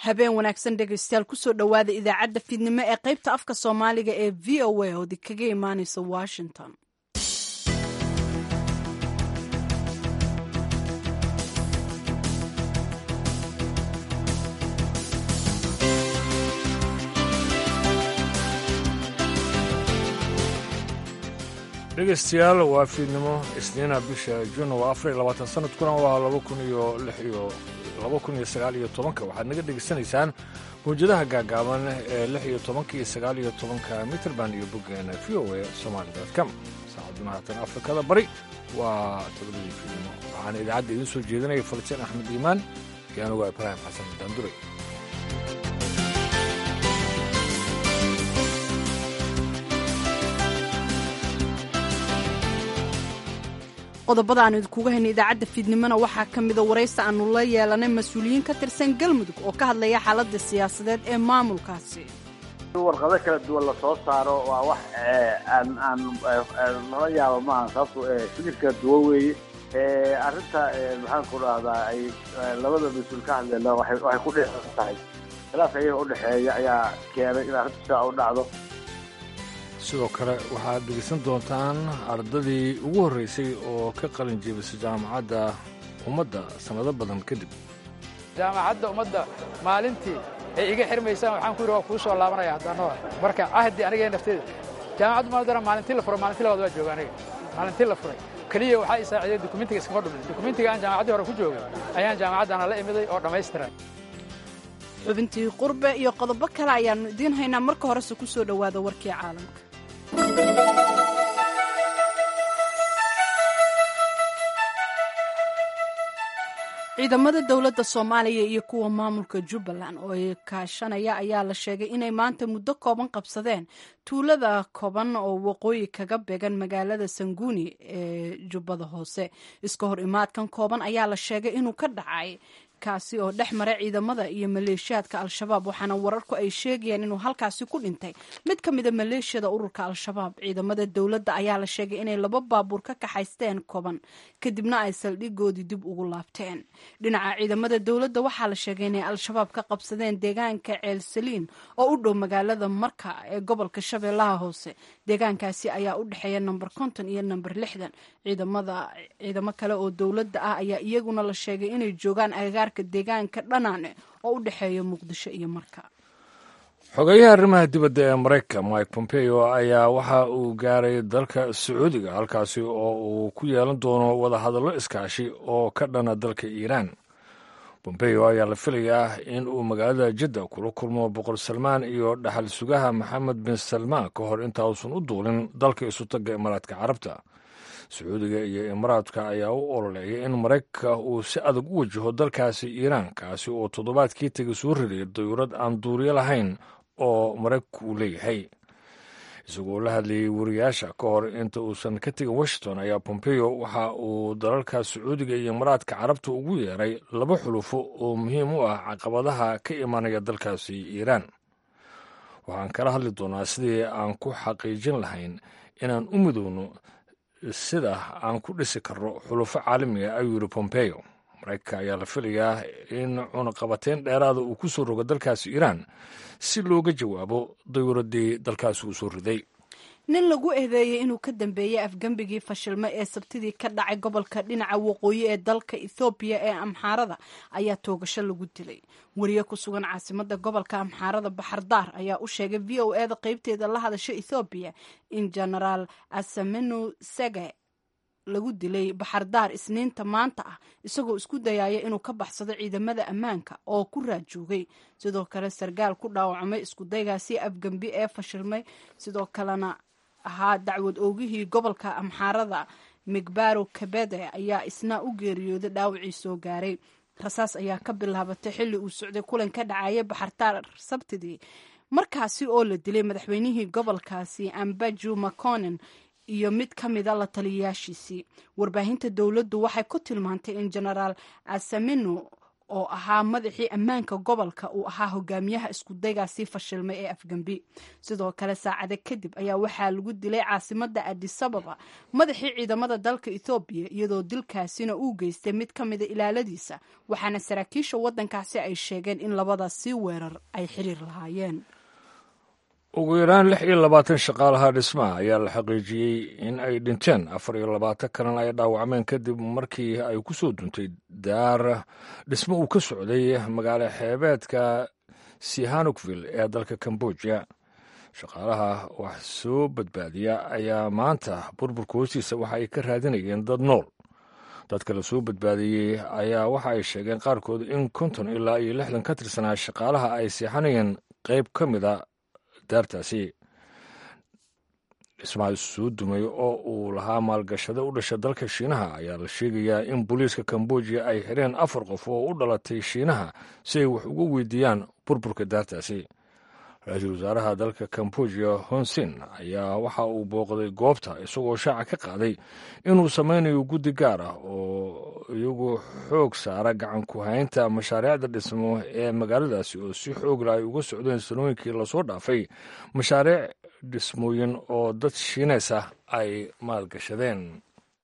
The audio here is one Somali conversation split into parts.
habeen wanaagsan dhegaystayaal kusoo dhowaada idaacadda fiidnimo ee qaybta afka soomaaliga ee v o a oo kaga imaanaysa washington. dhegaystayaal waa fiidnimo isniina bisha juun waa 24 sanadkuna waa 2019 waxaad naga dhegaysanaysaan mawjadaha gaagaaban ee 16 iyo 19 mitrband iyo boggeena VOA Somali.com. saacaduna haatan Afrikada bari waa todobadii fiidnimo waxaana idaacadda idiin soo jeedinaya Falastiin Axmed Iimaan iyo anigu Ibraahim Xasan Daanduray. qodobada aan idinkuga haynay idaacadda fiidnimona waxaa ka mida waraysi aanu la yeelanay mas-uuliyiin ka tirsan galmudug oo ka hadlaya xaaladda siyaasadeed ee maamulkaasi. warqado kala duwan la soo saaro waa wax aan lala yaabo maaha sababto fikir kala duwan weeye arrinta maxaan ku dhahdaa ay labada mas-uul ka hadleena waxay ku dheean tahay khilaafka iyaga udhexeeya ayaa keenay in arrinta sidaa u dhacdo. sidoo kale waxaad dhegaysan doontaan ardadii ugu horraysay oo ka qalin jeebisay jaamacadda ummadda sannado badan kadib. jaamacadda ummadda maalintii ay iga xirmaysaan waxaan ku yidhi waa kuu soo laabanaya haddaanoo marka cahdi aniga nafteeda jaamacaddu maadara maalintii la furay maalintii labaad waa jooga aniga maalintii la furay keliya waxaa i saaciday dukumentiga iskama dhumin dukumentiga aan jaamacaddii hore ku joogay ayaan jaamacaddana la imiday oo dhammaystiran. xubintii qurbe iyo qodobo kale ayaannu idiin haynaa marka horese ku soo dhowaada warkii caalamka. ciidamada dowladda soomaaliya iyo kuwa maamulka jubbaland oo ay kaashanaya ayaa la sheegay inay maanta muddo kooban qabsadeen tuulada kooban oo waqooyi kaga beegan magaalada sanguuni ee jubbada hoose. iska hor imaadkan kooban ayaa la sheegay inuu ka dhacay kaasi oo dhex maray ciidamada iyo maleeshiyaadka al-shabaab waxaana wararku ay sheegayaan inuu halkaasi ku dhintay mid ka mida maleeshiyada ururka al-shabaab. ciidamada dowladda ayaa la sheegay inay 2 baabuur ka kaxaysteen koban kadibna ay saldhigoodii dib ugu laabteen. dhinaca ciidamada dowladda waxaa la sheegay inay al-shabaab ka qabsadeen deegaanka ceel saliin oo u dhow magaalada marka ee gobolka shabeellaha hoose. deegaankaasi ayaa u dhexeeya namber 50 iyo namber 60. ciidamo kale oo dowladda ah ayaa iyaguna la sheegay inay joogaan agagaarka deegaanka dhanaane oo u dhexeeya muqdisho iyo marka. xogeyaha arrimaha dibadda ee maraykanka Mike Pompeo ayaa waxa uu gaaray dalka Sacuudiga halkaasi oo uu ku yeelan doono wadahadallo iskaashi oo ka dhana dalka Iiraan. Pompeo ayaa la filayaa in uu magaalada Jidda kula kulmo boqor Salmaan iyo dhaxal sugaha Maxamed bin Salmaan ka hor inta uusan u duulin dalka isu taga Imaaraadka Carabta. sacuudiga iyo imaaraadka ayaa u ololeeyay in maraykanka uu si adag u wajaho dalkaasi Iiraan kaasi oo toddobaadkii tegay soo riday dayuurad aan duuriyo lahayn oo maraykanku uu leeyahay. isagoo la hadlayay wariyaasha ka hor inta uusan ka tegin Washington ayaa Pompeo waxa uu dalalka sacuudiga iyo imaaraadka carabta ugu yeeray 2 xulufo oo muhiim u ah caqabadaha ka imanaya dalkaasi Iiraan. waxaan kala hadli doonaa sidii aan ku xaqiijin lahayn inaan u midowno sida aan ku dhisi karno xulufo caalamiga ayuu yidhi Pompeo. maraykanka ayaa la filayaa in cunaqabateyn dheeraada uu ku soo rogo dalkaasi Iiraan si looga jawaabo dayuuradii dalkaasi uu soo riday. nin lagu eedeeyey inuu ka dambeeyey afgembigii fashilmo ee sabtidii ka dhacay gobolka dhinaca waqooyi ee dalka Ethoobiya ee Amxaarada ayaa toogasho lagu dilay. wariye ku sugan caasimadda gobolka Amxaarada Baxardaar ayaa u sheegay VOA da qaybteeda la hadasha Ethoobiya in Generaal Asamenu Sege lagu dilay Baxardaar isniinta maanta ah isagoo isku dayaya inuu ka baxsado ciidamada ammaanka oo ku raajoogay. sidoo kale sargaal ku dhaawacmay isku daygaasi afgembi ee fashilmay sidoo kalena ahaa dacwad oogihii gobolka Amxaarada Migbaro Kabede ayaa isna u geeriyooday dhaawacii soo gaaray. rasaas ayaa ka bilaabatay xilli uu socday kulan ka dhacaya Baxardaar sabtidii markaasi oo la dilay madaxweynihii gobolkaasi Ambaju Makonnen iyo mid ka mida la taliyayaashiisii. warbaahinta dowladdu waxay ku tilmaantay in Generaal Asamenu oo ahaa madaxii ammaanka gobolka uu ahaa hogaamiyaha iskudaygaasii fashilmay ee afgambi. sidoo kale saacado kadib ayaa waxaa lagu dilay caasimada Addis Ababa madaxii ciidamada dalka Ethiopia iyadoo dilkaasina uu geystay mid ka mid ah ilaaladiisa, waxaana saraakiisha wadankaasi ay sheegeen in labadaasi weerar ay xiriir lahaayeen. ugu yaraan 26 shaqaalaha dhismaha ayaa la xaqiijiyey in ay dhinteen, 24 kalena ay dhaawacmeen kadib markii ay ku soo duntay daar dhismo uu ka socday magaalo xeebeedka Sihanoukville ee dalka Cambodia. shaqaalaha wax soo badbaadiya ayaa maanta burburka hoostiisa waxa ay ka raadinayeen dad nool. dadka la soo badbaadiyey ayaa waxa ay sheegeen qaarkood in 50 ilaa 60 ka tirsanaa shaqaalaha ay seexanayeen qayb ka mida daartaasi. dhismaha soo dumay oo uu lahaa maalgashada u dhasha dalka Shiinaha ayaa la sheegayaa in booliiska Cambodia ay xireen 4 qof oo u dhalatay Shiinaha si ay wax uga weydiiyaan burburka daartaasi. ra-iisul wasaaraha dalka Cambodia Hun Sen ayaa waxa uu booqday goobta isagoo shaaca ka qaaday inuu sameynayo guddi gaar ah oo iyagu xoog saara gacan ku haynta mashaariicda dhismo ee magaaladaasi oo si xoog leh ay uga socdeen sanooyinkii lasoo dhaafay mashaariic dhismooyin oo dad Shiineys ah ay maalgashadeen.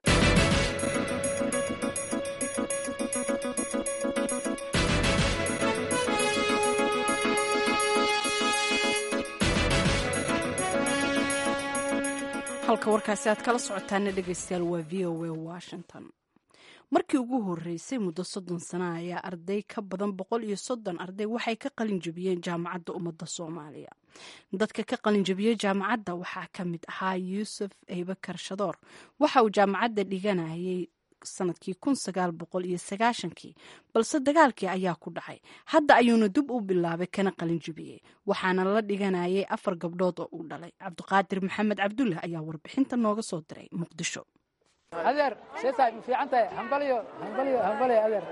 halka warkaasi aad kala socotaana dhegeystayaal waa VOA Washington. markii ugu horeysay muddo 30 sano ayaa arday ka badan 130 arday waxay ka qalin jabiyeen jaamacadda ummadda Soomaaliya. dadka ka qalin jabiyay jaamacadda waxaa ka mid ahaa Yuusuf Eybakar Shadoor. waxa uu jaamacadda dhiganayay sanadkii 1990 balse dagaalkii ayaa ku dhacay. hadda ayuuna dib u bilaabay kana qalin jabiyey, waxaana la dhiganayay 4 gabdhood oo uu dhalay. Cabdiqaadir Maxamed Cabdulle ayaa warbixinta nooga soo diray Muqdisho. adeer seetay ma fiican tahay hambaliyo adeer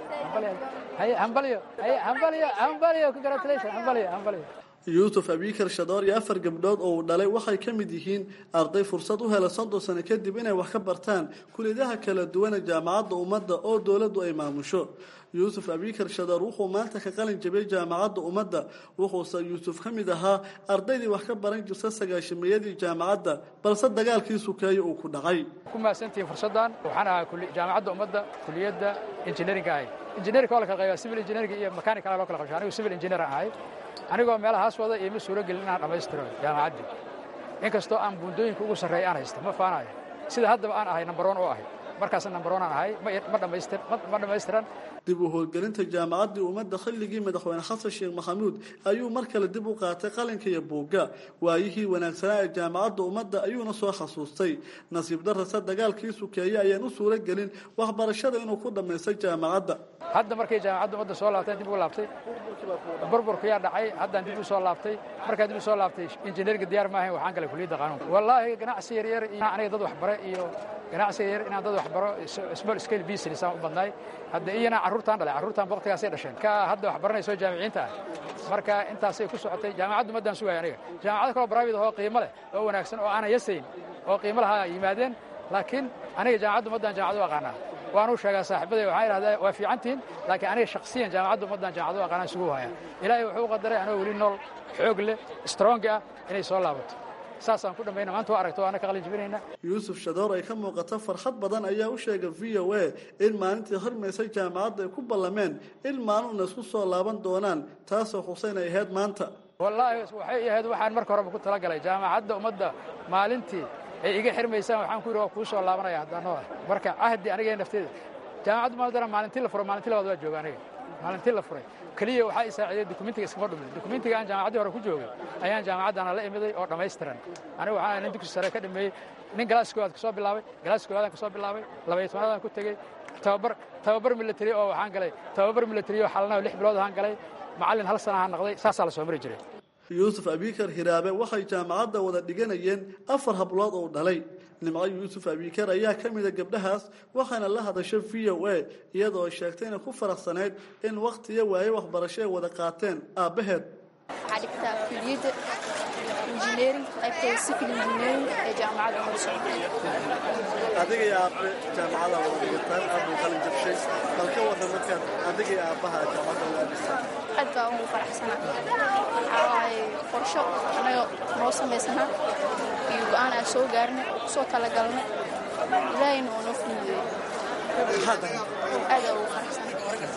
hambaliyo congratulations hambaliyo yuusuf abikar shadoor iyo 4 gabdhood oo uu dhalay waxay ka mid yihiin arday fursad u hela 30 sano kadib inay wax ka bartaan kulliyadaha kala duwan ee jaamacadda ummadda oo dawladdu ay maamusho. yuusuf abikar shadoor wuxuu maanta ka qalin jabiyay jaamacadda ummadda, wuxuuse yuusuf ka mid ahaa ardaydii wax ka baran jirtay 9-meeyadii jaamacadda balse dagaalkii sukeeye uu ku dhacay. ku maasantiin fursadan waxaan ahaa jaamacadda ummadda kulliyadda engineering-ka engineering oo la kala qayb civil engineering iyo mechanical oo kala qayb anigu civil engineer ahay. anigoo meelahaas wada iyo masuulo gelin inaan dhamaystiro jaamacadda inkastoo aan buundooyinka ugu sarreeya aan haysto ma faanayo sida haddaba aan ahay number 1 oo ahay markaas number 1 aan ahay ma dhamaystiran. dib u howlgelinta jaamacaddii ummadda xilligii madaxweyne xasan sheekh maxamuud ayuu mar kale dib u qaatay qalinka iyo buugga. waayihii wanaagsanaa ee jaamacadda ummadda ayuuna soo xasuustay. nasiib darrasa dagaalkii sukeeye ayaan u suuro gelin waxbarashada inuu ku dhammaystay jaamacadda. hadda markay jaamacadda ummadda soo laabtay dib u laabtay burburka yaa dhacay haddaan dib u soo laabtay. markaa dib u soo laabtay engineering diyaar ma ahayn waxaan galay kulliyadda qaanuunka. wallaahi ganacsi yar iyo aniga dad wax bare iyo ganacsi yar inaan dad wax baro small scale business aan u badnay. hadda iyana carruurtaan waqtigaasay dhasheen ka hadda wax baranayso jaamiciinta ah. marka intaasay ku socotay jaamacadda ummaddaan sugaya aniga. jaamacado kaloo private oo qiimo leh oo wanaagsan oo aanan yasayn oo qiimo lahaa yimaadeen, laakiin aniga jaamacadda ummaddaan jaamacad u aqaanaa. waanu sheegaa saaxiibaday waxaan idhahdaa waa fiicantiin, laakiin aniga shakhsiyan jaamacadda ummaddaan jaamacad u aqaanaa isugu haya. ilaahay wuxuu qadaray anoo weli nool xoog leh strong ah inay soo laabato. saasaan ku dhamayna maanta waa aragto ana ka qalin jabinayna. yuusuf shadoor ay ka muuqato farxad badan ayaa u sheegay VOA in maalintii hormaysay jaamacadda ay ku ballameen in maalin isku soo laaban doonaan, taasoo Xuseen ay ahayd maanta. wallaahi waxay ahayd waxaan marka hore ku talagalay jaamacadda ummadda maalintii ay iga xirmaysaan waxaan ku yiri waa ku soo laabanaya haddaanoo marka ahdi aniga nafteeda jaamacadda ummadda maalintii la furo maalintii labaad waa jooga aniga maalintii la furay kaliya waxaa i saaciday dokumentiga iskama dhumin. dokumentiga aan jaamacaddii hore ku joogay ayaan jaamacaddaana la imiday oo dhammaystiran. anigu waxaan nin dugsi sare ka dhameeyey, nin galaaska koowaad kasoo bilaabay, galaaska koowaadaan kasoo bilaabay, 12aadaan ku tegey tababar military oo waxaan galay tababar military oo xalanayo 6 bilood ahaan galay, macallin 1 sano ahaan noqday. saasaa la soo mari jiray. yuusuf abikar hiraabe waxay jaamacadda wada dhiganayeen 4 hablood oo dhalay. nimco yuusuf abikar ayaa ka mid ah gabdhahaas waxaana la hadashay VOA iyadoo sheegtay inay ku faraxsaneyd in waqtiga waaye waxbarasho ay wada qaateen aabbaheed. waxaa dhigtaa kulliyadda engineering qaybteeda civil engineering ee jaamacadda Umar Soomaaliya. adiga iyo aabe jaamacadda wada dhigataan aad u qalin jabshay halka wada markaad adiga iyo aabaha jaamacadda wada dhistaan aad baa ugu faraxsanaa qorsho anaga noo samaysanaa iyo go'aan aan soo gaarnay oo kusoo talagalnay ilaahayna oo noo fududeeyey aad ugu faraxsanaa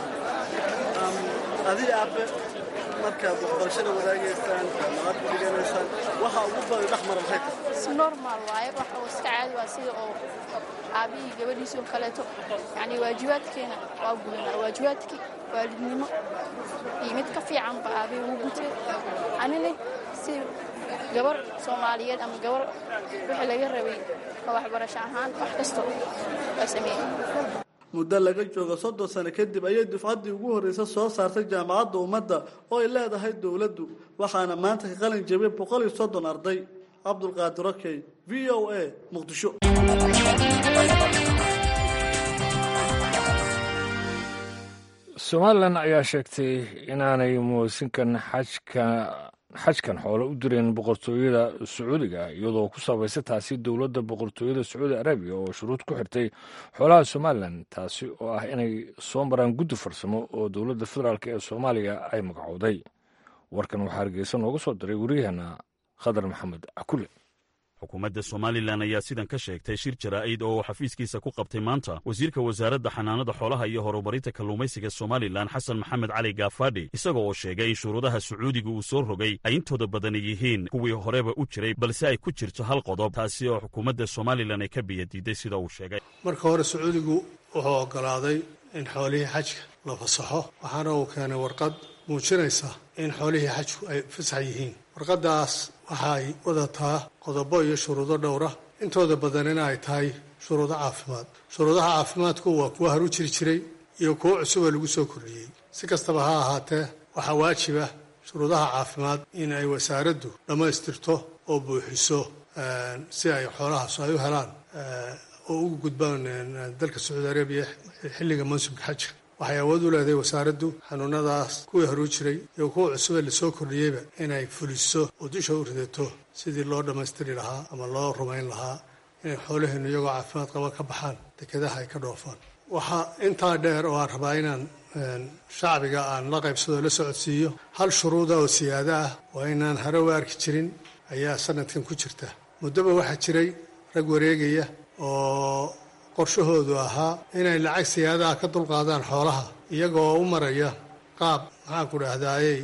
adiga aabe markaad waxbarashada wadaagaysaan jaamacad ku dhiganaysaan waxa ugu badan dhexmara maxay tahay si normal waaye waxa uu iska caadi waa sida oo aabihii gabadhiisii oo kaleeto yacni waajibaadkeena waa gudanaa waajibaadkii waalidnimo iyo mid ka fiican ba aabihii ugu gutay anina si gabar Soomaaliyeed ama gabar wixii laga rabay waxbarasho ahaan wax kasta waa sameeyay muddo laga joogo 30 sano kadib ayay dufcaddii ugu horreysay soo saartay jaamacadda ummadda oo ay leedahay dawladdu waxaana maanta ka qalin jabiyay 130 arday Cabdulqaadir Okey VOA Muqdisho Somaliland ayaa sheegtay inaanay muusinkan xajkan xoolo u direen boqortooyada Sacuudiga iyadoo ku sabaysay taasi dowladda boqortooyada Sacuudi Arabiya oo shuruud ku xirtay xoolaha Somaliland taasi oo ah inay soo maraan guddi farsamo oo dowladda federaalka ee Soomaaliya ay magacowday warkan waxaa Hargeysa nooga soo diray wariyahana Khadar Maxamed Akule xukuumadda Somaliland ayaa sidan ka sheegtay shir jaraa'id oo xafiiskiisa ku qabtay maanta wasiirka wasaaradda xanaanada xoolaha iyo horumarinta kalluumaysiga Somaliland Xasan Maxamed Cali Gaafadhi isagoo oo sheegay in shuruudaha Sacuudiga uu soo rogay ay intooda badan yihiin kuwii horeba u jiray balse ay ku jirto hal qodob taasi oo xukuumadda Somaliland ay ka biyadiiday sida uu sheegay marka hore Sacuudigu wuxuu ogolaaday in xoolihii xajka la fasaxo waxaana uu keenay warqad muujinaysa in xoolihii xajku ay fasax yihiin warqadaas waxay wadataa qodobo iyo shuruudo dhowr ah intooda badan in ay tahay shuruudo caafimaad shuruudaha caafimaadku waa kuwa horu jiri jiray iyo kuwa cusub oo lagu soo kordhiyey si kastaba ha ahaatee waxaa waajib ah shuruudaha caafimaad in ay wasaaraddu dhammaystirto oo buuxiso si ay xoolahaas ay u helaan oo ugu gudbaan dalka Sacuudi Arabiya xilliga mawsimka xajka waxay awood u leedahay wasaaraddu xanuunadaas kuwii horu jiray iyo kuwa cusub ee la soo kordhiyeyba inay fuliso oo dusha u ridato sidii loo dhammaystiri lahaa ama loo rumayn lahaa inay xoolaheenu iyagoo caafimaad qaba ka baxaan dekedaha ay ka dhoofaan waxaa intaa dheer oo aan rabaa inaan shacbiga aan la qaybsado la socodsiiyo hal shuruuda oo siyaada ah waa inaan hore u arki jirin ayaa sanadkan ku jirta muddoba waxaa jiray rag wareegaya oo qorshahoodu ahaa inay lacag siyaadaha ka dulqaadaan xoolaha iyagoo u maraya qaab maxaan ku dhahdaayey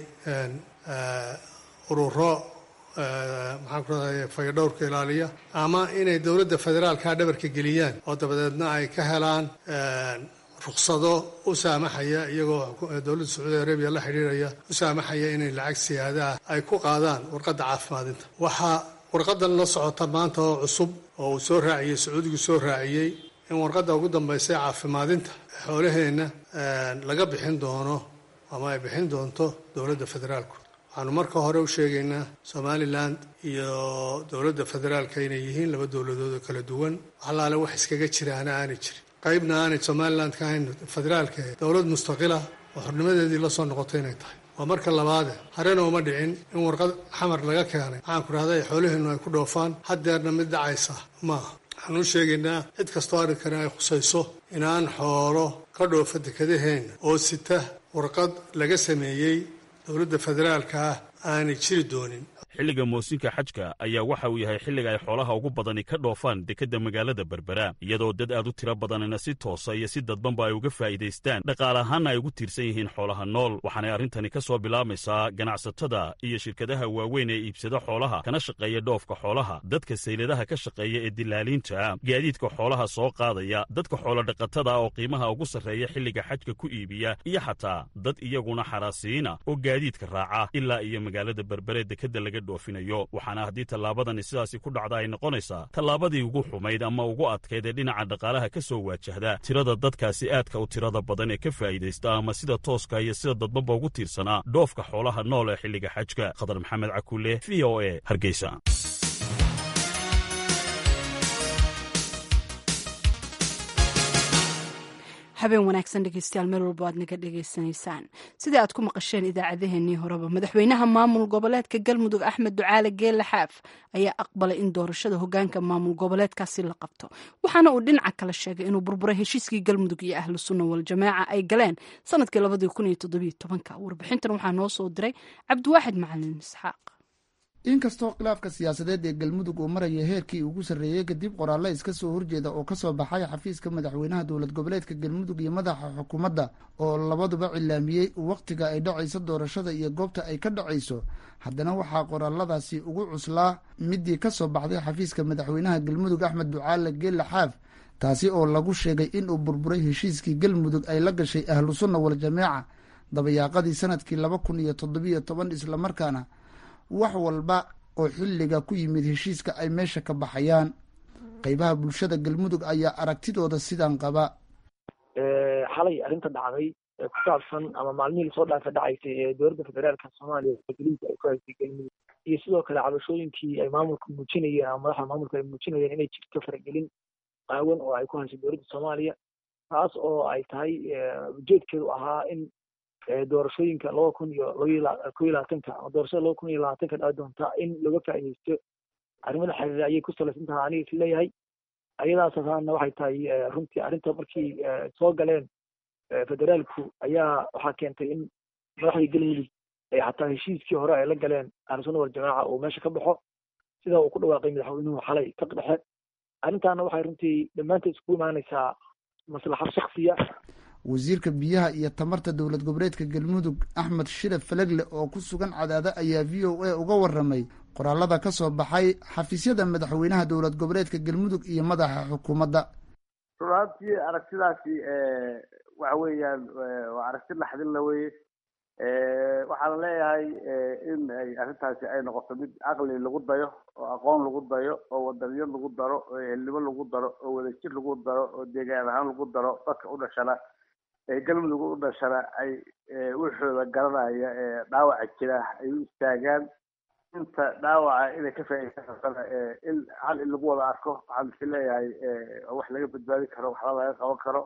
ururo maxaan ku dhahdaayey fayadhowrka ilaaliya ama inay dowladda federaalka dhabarka geliyaan oo dabadeedna ay ka helaan ruqsado u saamaxaya iyagoo dowladda Sacuudi Arabiya la xiriiraya u saamaxaya inay lacag siyaadaha ay ku qaadaan warqadda caafimaadinta waxaa warqadan la socota maanta oo cusub oo uu soo raaciyey Sacuudigu soo raaciyey in warqadda ugu dambaysay caafimaadinta xoolaheenna laga bixin doono ama ay bixin doonto dowladda federaalku waxaanu marka hore u sheegaynaa Somaliland iyo dowladda federaalka inay yihiin laba dowladood oo kala duwan waxlaale wax iskaga jiraana aanay jirin qaybna aanay Somaliland ka ahayn federaalka dowlad mustaqila oo xornimadeedii la soo noqotay inay tahay waa marka labaad harena uma dhicin in warqad xamar laga keenay waxaan ku rahday xoolaheenu ay ku dhoofaan haddeerna mid dhacaysa maaha waxaan u sheegaynaa cid kastoo arrinkani ay khusayso inaan xoolo ka dhoofa dekedaheenna oo sita warqad laga sameeyey dowladda federaalka ah aanay jiri doonin xilliga moosinka xajka ayaa waxa uu yahay xilliga ay xoolaha ugu badani ka dhoofaan dekedda magaalada Berbera iyadoo dad aad u tiro badanina si toosa iyo si dadbanba ay uga faa'iidaystaan dhaqaale ahaanna ay ugu tiirsan yihiin xoolaha nool waxaanay arrintani ka soo bilaamaysaa ganacsatada iyo shirkadaha waaweyn ee iibsada xoolaha kana shaqeeya dhoofka xoolaha dadka sayladaha ka shaqeeya ee dilaaliinta gaadiidka xoolaha soo qaadaya dadka xoolo-dhaqatada oo qiimaha ugu sarreeya xilliga xajka ku iibiya iyo xataa dad iyaguna xaraasiina oo gaadiidka raaca ilaa iyo magaalada Berbera dekedda laga dhoofinayo waxaana haddii tallaabadani sidaasi ku dhacda ay noqonaysaa tallaabadii ugu xumayd ama ugu adkayd ee dhinaca dhaqaalaha ka soo waajahda tirada dadkaasi aadka u tirada badan ee ka faa'iidaysta ama sida tooska iyo sida dadbanba ugu tiirsanaa dhoofka xoolaha nool ee xilliga xajka Khadar Maxamed Akule VOA Hargeysa habeen wanaagsan dhegeystayaal meel walba aad naga dhegeysanaysaan sidii aad ku maqasheen idaacadaheenii horeba madaxweynaha maamul goboleedka galmudug axmed ducaale geelle xaaf ayaa aqbalay in doorashada hogaanka maamul goboleedkaasi la qabto waxaana uu dhinaca kale sheegay inuu burburay heshiiskii galmudug iyo ahlu sunna waljamaaca ay galeen sanadkii 2017 warbixintan waxaa noo soo diray cabdiwaaxid macalin isxaaq. inkastoo khilaafka siyaasadeed ee galmudug uu maraya heerkii ugu sarreeyey kadib qoraallo iska soo horjeeda oo kasoo baxay xafiiska madaxweynaha dowlad goboleedka galmudug iyo madaxa xukuumadda oo labaduba cilaamiyey wakhtiga ay dhacayso doorashada iyo goobta ay ka dhacayso haddana waxaa qoraalladaasi ugu cuslaa midii kasoo baxday xafiiska madaxweynaha galmudug axmed ducaale geelle xaaf taasi oo lagu sheegay inuu burburay heshiiskii galmudug ay la gashay ahlu sunna waljamaaca dabayaaqadii sanadkii 2017 islamarkaana wax walba oo xilliga ku yimid heshiiska ay meesha ka baxayaan qaybaha bulshada galmudug ayaa aragtidooda sidaan qaba. xalay arrinta dhacday ee ku saabsan ama maalmihii lasoo dhaafa dhacaysay ee dowladda federaalka soomaaliya galiisa ay ku haysay galmudug iyo sidoo kale cabashooyinkii ay maamulka muujinayeen ama madaxda maamulka ay muujinayeen inay jirto faragelin qaawan oo ay ku haysay dowladda soomaaliya taas oo ay tahay ujeedkeedu ahaa in doorashooyinka 2021 ama doorashada 2020 dhaca doonta in laga faa'iideysto arrimada xiriira ayay ku salaysan tahay aniga is leeyahay ayadaasna waxay tahay runtii arrinta markii soo galeen federaalku ayaa waxaa keentay in madaxdii galmudug ay xataa heshiiskii hore ay la galeen ahlu sunna waljamaaca uu meesha ka baxo sida uu ku dhawaaqay madaxweynuhu xalay ka dhexe arrintaana waxay runtii dhammaanteed isku imaanaysaa maslaxad shaksiya. wasiirka biyaha iyo tamarta dowlad goboleedka galmudug axmed shire falegle oo ku sugan cadaada ayaa v o a uga waramay qoraalada ka soo baxay xafiisyada madaxweynaha dowlad goboleedka galmudug iyo madaxa xukuumadda. runtii aragtidaasi waxa weeyaan waa aragti naxdin la weye waxaa la leeyahay in ay arrintaasi ay noqoto mid caqli lagu dayo oo aqoon lagu dayo oo wadaniyad lagu daro oo ehelnimo lagu daro oo wadajir lagu daro oo deegaan ahaan lagu daro dadka u dhashana galmudug u dhashana ay wixooda garanaya ee dhaawaca jira ay u istaagaan inta dhaawaca inay ka faa'iideystaan in hal in lagu wada arko waxaan is leeyahay wax laga badbaadi karo waxba laga qaban karo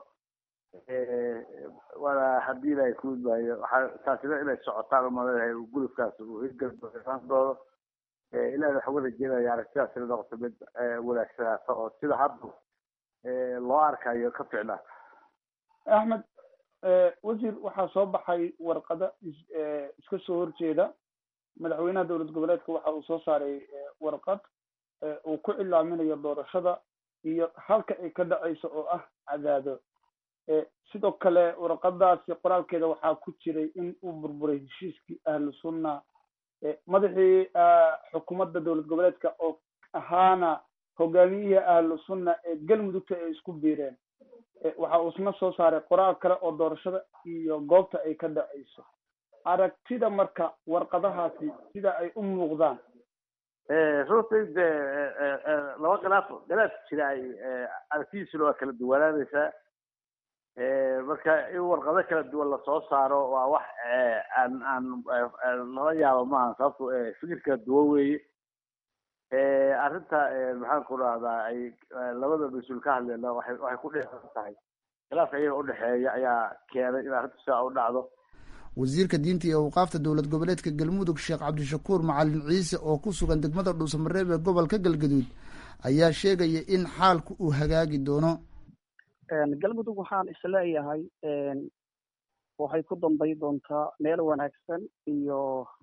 waana haddii ilaahay ku midmaayo waxaa taasina inay socotaan umaleeyahay gulufkaas uu hirgalbaan doono ilaahay waxa wada jeenaya aragtidaas inay noqoto mid wanaagsanaato oo sida hadda loo arkayo ka ficnaata. axmed wasiir waxaa soo baxay warqado iska soo horjeeda madaxweynaha dowlad goboleedka waxa uu soo saaray warqad uu ku cilaaminayo doorashada iyo halka ay ka dhacayso oo ah cadaado sidoo kale warqadaasi qoraalkeeda waxaa ku jiray in uu burburay heshiiskii ahlu sunna madaxii xukuumadda dowlad goboleedka oo ahaana hogaamiyihii ahlu sunna ee galmudugta ay isku biireen waxa uu isna soo saaray qoraal kale oo doorashada iyo goobta ay ka dhacayso aragtida marka warqadahaasi sida ay u muuqdaan. runtii de laba khilaaf jira ay aragtidiisuna waa kala duwanaanaysaa marka in warqado kala duwan lasoo saaro waa wax aan lala yaabo maaha sababto fikir kala duwan weeye arrinta maxaan ku dhahdaa ay labada mas-uul ka hadleena waxay ku dheeran tahay khilaafka iyaga udhexeeya ayaa keenay in arrinta sidaa u dhacdo. wasiirka diinta iyo awqaafta dowlad goboleedka galmudug sheekh cabdishakuur macalin ciise oo ku sugan degmada dhuusamareeb ee gobolka galgaduud ayaa sheegaya in xaalku uu hagaagi doono. galmudug waxaan isleeyahay waxay ku dambayn doontaa meel wanaagsan iyo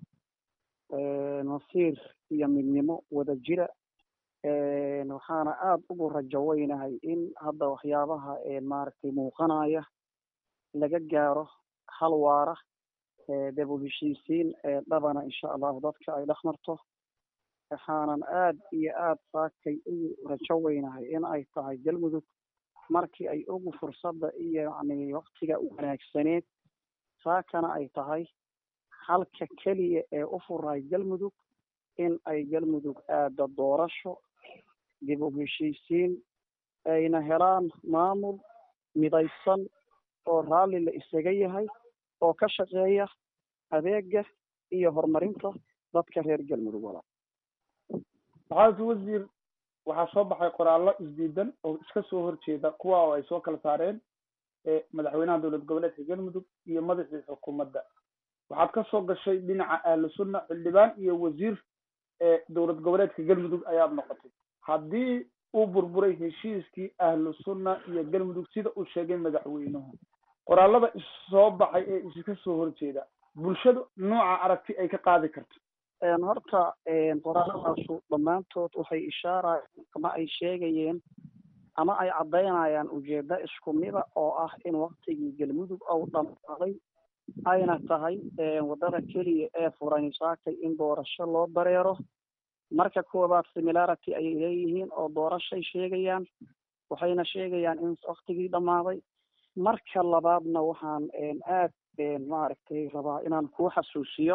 masiir iyo midnimo wada jira waxaana aada ugu rajo weynahay in hadda waxyaabaha maaragtay muuqanaya laga gaaro hal waara dib u heshiisiin dhabana insha allahu dadka ay dhex marto waxaanan aad iyo aad saakay ugu rajo weynahay in ay tahay galmudug markii ay ugu fursadda iyo yacni waktiga wanaagsaneed saakana ay tahay halka keliya ee u furay galmudug in ay galmudug aada doorasho dib u heshiisiin ayna helaan maamul midaysan oo raalli la isaga yahay oo ka shaqeeya adeega iyo horumarinta dadka reer galmudug walaal. maxamed wasiir waxaa soo baxay qoraallo isdiidan oo iska soo horjeeda kuwa oo ay soo kala saareen madaxweynaha dowlad goboleedka galmudug iyo madaxii xukuumadda. waxaad ka soo gashay dhinaca ahlu sunna, xildhibaan iyo wasiir dowlad goboleedka galmudug ayaad noqotay. haddii uu burburay heshiiskii ahlu sunna iyo galmudug sida uu sheegay madaxweynuhu, qoraalada issoo baxay ee iska soo horjeeda, bulshadu nooca aragti ay ka qaadi karto? horta qoraaladaasu dhammaantood waxay ishaarayaan ama ay sheegayeen ama ay caddaynayaan ujeeddo isku mida oo ah in waktigii galmudug ou dhammaaday ayna tahay waddada keliya ee furan saakay in doorasho loo dareero. marka koowaad similarity ayay leeyihiin oo doorashay sheegayaan, waxayna sheegayaan in waktigii dhammaaday. marka labaadna waxaan aad maaragtay rabaa inaan kuu xasuusiyo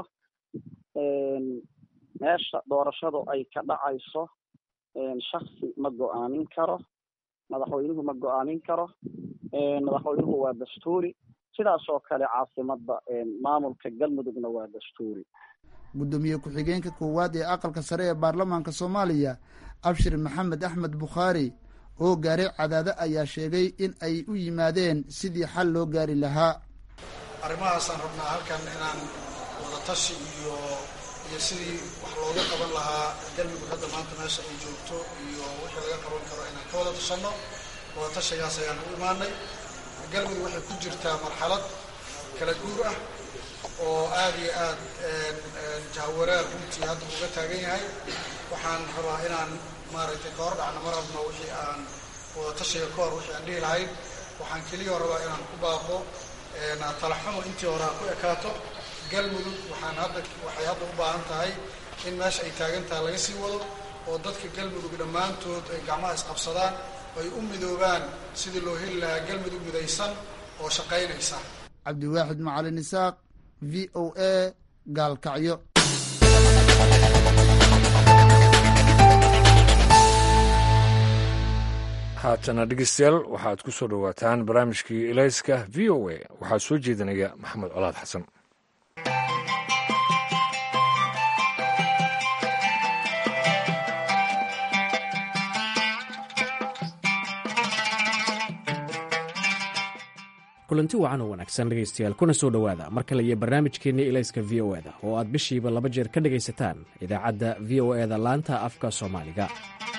meesha doorashadu ay ka dhacayso shaksi ma go-aamin karo, madaxweynuhu ma go-aamin karo, madaxweynuhu waa dastuuri, sidaas oo kale caasimadda maamulka galmudugna waa dastuuri. gudoomiye ku-xigeenka koowaad ee aqalka sare ee baarlamaanka soomaaliya abshir maxamed axmed bukhaari oo gaaray Cadaado ayaa sheegay in ay u yimaadeen sidii xal loo gaari lahaa. arrimahaasaan rabnaa halkan inaan wada tashi iyo sidii wax looga qaban lahaa galmudug hadda maanta meesha ay joogto iyo wixii laga qaban karo inaan ka wada tashanno. wada tashigaas ayaan u imaanay. galmudug waxay ku jirtaa marxalad kala guur ah oo aad iyo aad jahwareer runtii hadda uga taagan yahay. waxaan rabaa inaan maaragtay ka hor dhacno mar rabno wixii aan wada tashiga ka hor wixii aan dhihi lahayn. waxaan keliya rabaa inaan ku baaqo talaxumo intii hore ha ku ekaato. galmudug waxay hadda u baahan tahay in meesha ay taagan tahay laga sii wado oo dadka galmudug dhammaantood ay gacmaha isqabsadaan oo ay u midoobaan sidii loo heli lahaa galmudug midaysan oo shaqaynaysa. cabdiwaaxid macalin isaaq, v o a, gaalkacyo. haatana dhegeystayaal waxaad ku soo dhowaataan barnaamijkii ilayska v o a. waxaa soo jeedinaya maxamed colaad xasan. kulanti wacan oo wanaagsan dhegaystayaal, kuna soo dhowaada mar kale iyo barnaamijkeennii ilayska v o eda oo aad bishiiba 2 jeer ka dhegaysataan idaacadda v o eda laanta afka soomaaliga.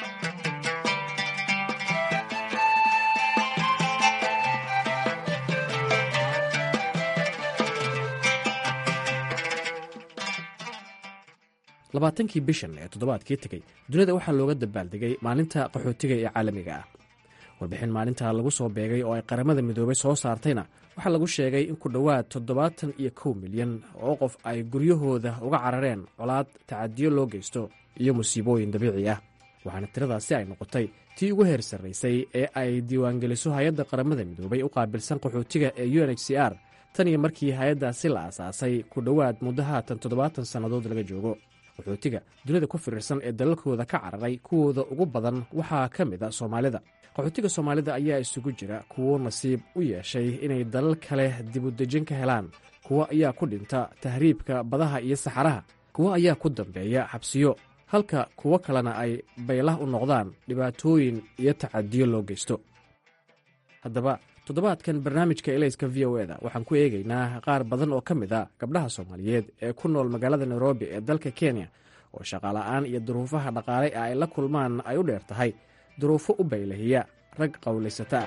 labaatankii bishan ee toddobaadkii tegey dunida waxaa looga dabaaldegay maalinta qaxootiga ee caalamiga ah. warbixin maalintaa lagu soo beegay oo ay qaramada midoobay soo saartayna waxaa lagu sheegay in ku dhowaad 71 milyan oo qof ay guryahooda uga carareen colaad, tacadiyo loo geysto iyo musiibooyin dabiici ah. waxaana tiradaasi ay noqotay tii ugu heer sarraysay ee ay diiwaangeliso hay-adda qaramada midoobay u qaabilsan qaxootiga ee UNHCR tan iyo markii hay-addaasi la aasaasay ku dhowaad muddo haatan 70 sannadood laga joogo. qaxootiga dunida ku firirsan ee dalalkooda ka cararay kuwooda ugu badan waxaa ka mid a Soomaalida. qaxootiga Soomaalida ayaa isugu jira kuwo nasiib u yeeshay inay dalal kale dibudejin ka helaan, kuwo ayaa ku dhinta tahriibka badaha iyo saxaraha, kuwo ayaa ku dambeeya xabsiyo, halka kuwo kalena ay baylah u noqdaan dhibaatooyin iyo tacadiyo loo geysto. haddaba toddobaadkan barnaamijka ilayska v o eda waxaan ku eegaynaa qaar badan oo ka mid a gabdhaha Soomaaliyeed ee ku nool magaalada Nairobi ee dalka Kenya oo shaqaala'aan iyo duruufaha dhaqaale ay la kulmaan ay u dheer tahay duruufo u baylahiya rag qowlaysata.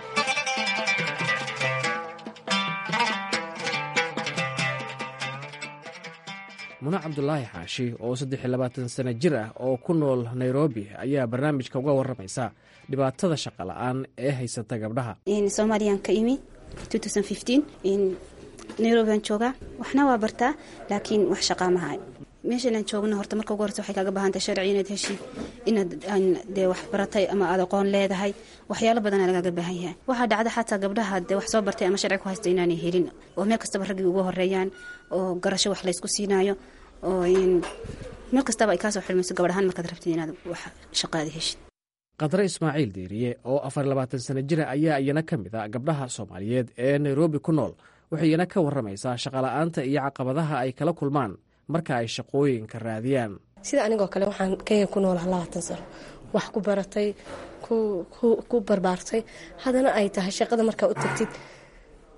muna cabdulaahi xaashi oo 23 sano jir ah oo ku nool Nairobi ayaa barnaamijka uga warramaysa dhibaatada shaqo la'aan ee haysata gabdhaha. Soomaaliyan ka imi 2015 Nairobi aan joogaa, waxna waa bartaa laakiin wax shaqo ma hayo. meeshaan aan joogno horta marka ugu horeysa waxay kaaga baahan tahay sharci inaad heshid, inaad dee wax baratay ama aad aqoon leedahay, waxyaalo badan lagaaga baahan yahay. waxaa dhacda xataa gabdhaha dee wax soo bartay ama sharci ku haysta inaanay helin oo meel kastaba raggii ugu horeeyaan oo garasho wax laysku siinaayo oo meel kastaba ay kaasoo xilmayso gabdhahaan markaad rabtid inaad wax shaqaada heshid. qadre Ismaaciil Diiriye oo 24 sano jira ayaa iyana ka mid a gabdhaha Soomaaliyeed ee Nairobi ku nool. waxay iyana ka warramaysaa shaqala'aanta iyo caqabadaha ay kala kulmaan marka ay shaqooyinka raadiyaan. sida anigoo kale waxaan Kenya ku noolahay 20 sano, wax ku baratay, ku barbaartay, haddana ay tahay shaqada markaa u tagtid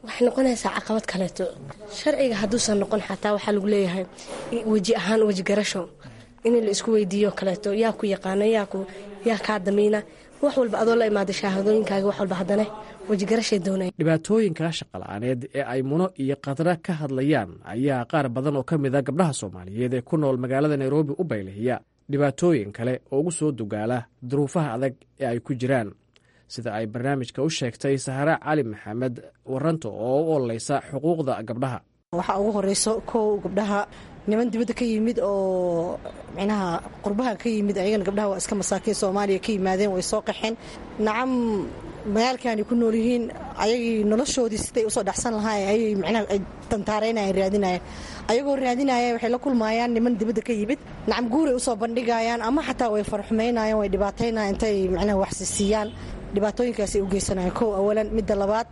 waxay noqonaysaa caqabad kaleeto. Sharciga hadduusan noqon xataa waxaa lagu leeyahay weji ahaan weji garasho in la isku weydiiyo kaleeto, yaa ku yaqaana, yaa kaa damiina, wax walba adoo la imaada shahaadooyinkaaga wax walba haddana wejigarashay doonaya. dhibaatooyinka shaqala'aaneed ee ay Muno iyo Khadra ka hadlayaan ayaa qaar badan oo ka mid a gabdhaha Soomaaliyeed ee ku nool magaalada Nairobi u baylihiya dhibaatooyin kale oo ugu soo dugaala duruufaha adag ee ay ku jiraan, sida ay barnaamijka u sheegtay Sahara Cali Maxamed Waranto oo u ololeysa xuquuqda gabdhaha. waxaa ugu horeyso kow gabdhaha niman dibadda ka yimid oo micnaha qurbaha ka yimid, ayagana gabdhaha waa iska masaakiin Soomaaliya ka yimaadeen, way soo qaxeen. nacam magaalkaani ku nool yihiin, ayagii noloshoodii siday usoo dhacsan lahaayeen ayay micnaha ay tantaaraynayeen, raadinayeen. ayagoo raadinaya waxay la kulmayaan niman dibadda ka yimid, nacam guuray usoo bandhigayaan ama xataa way farxumaynayaan, way dhibaataynayaan intay micnaha wax siiyaan. dhibaatooyinkaas ay u geysanayaan. kow awalan, midda labaad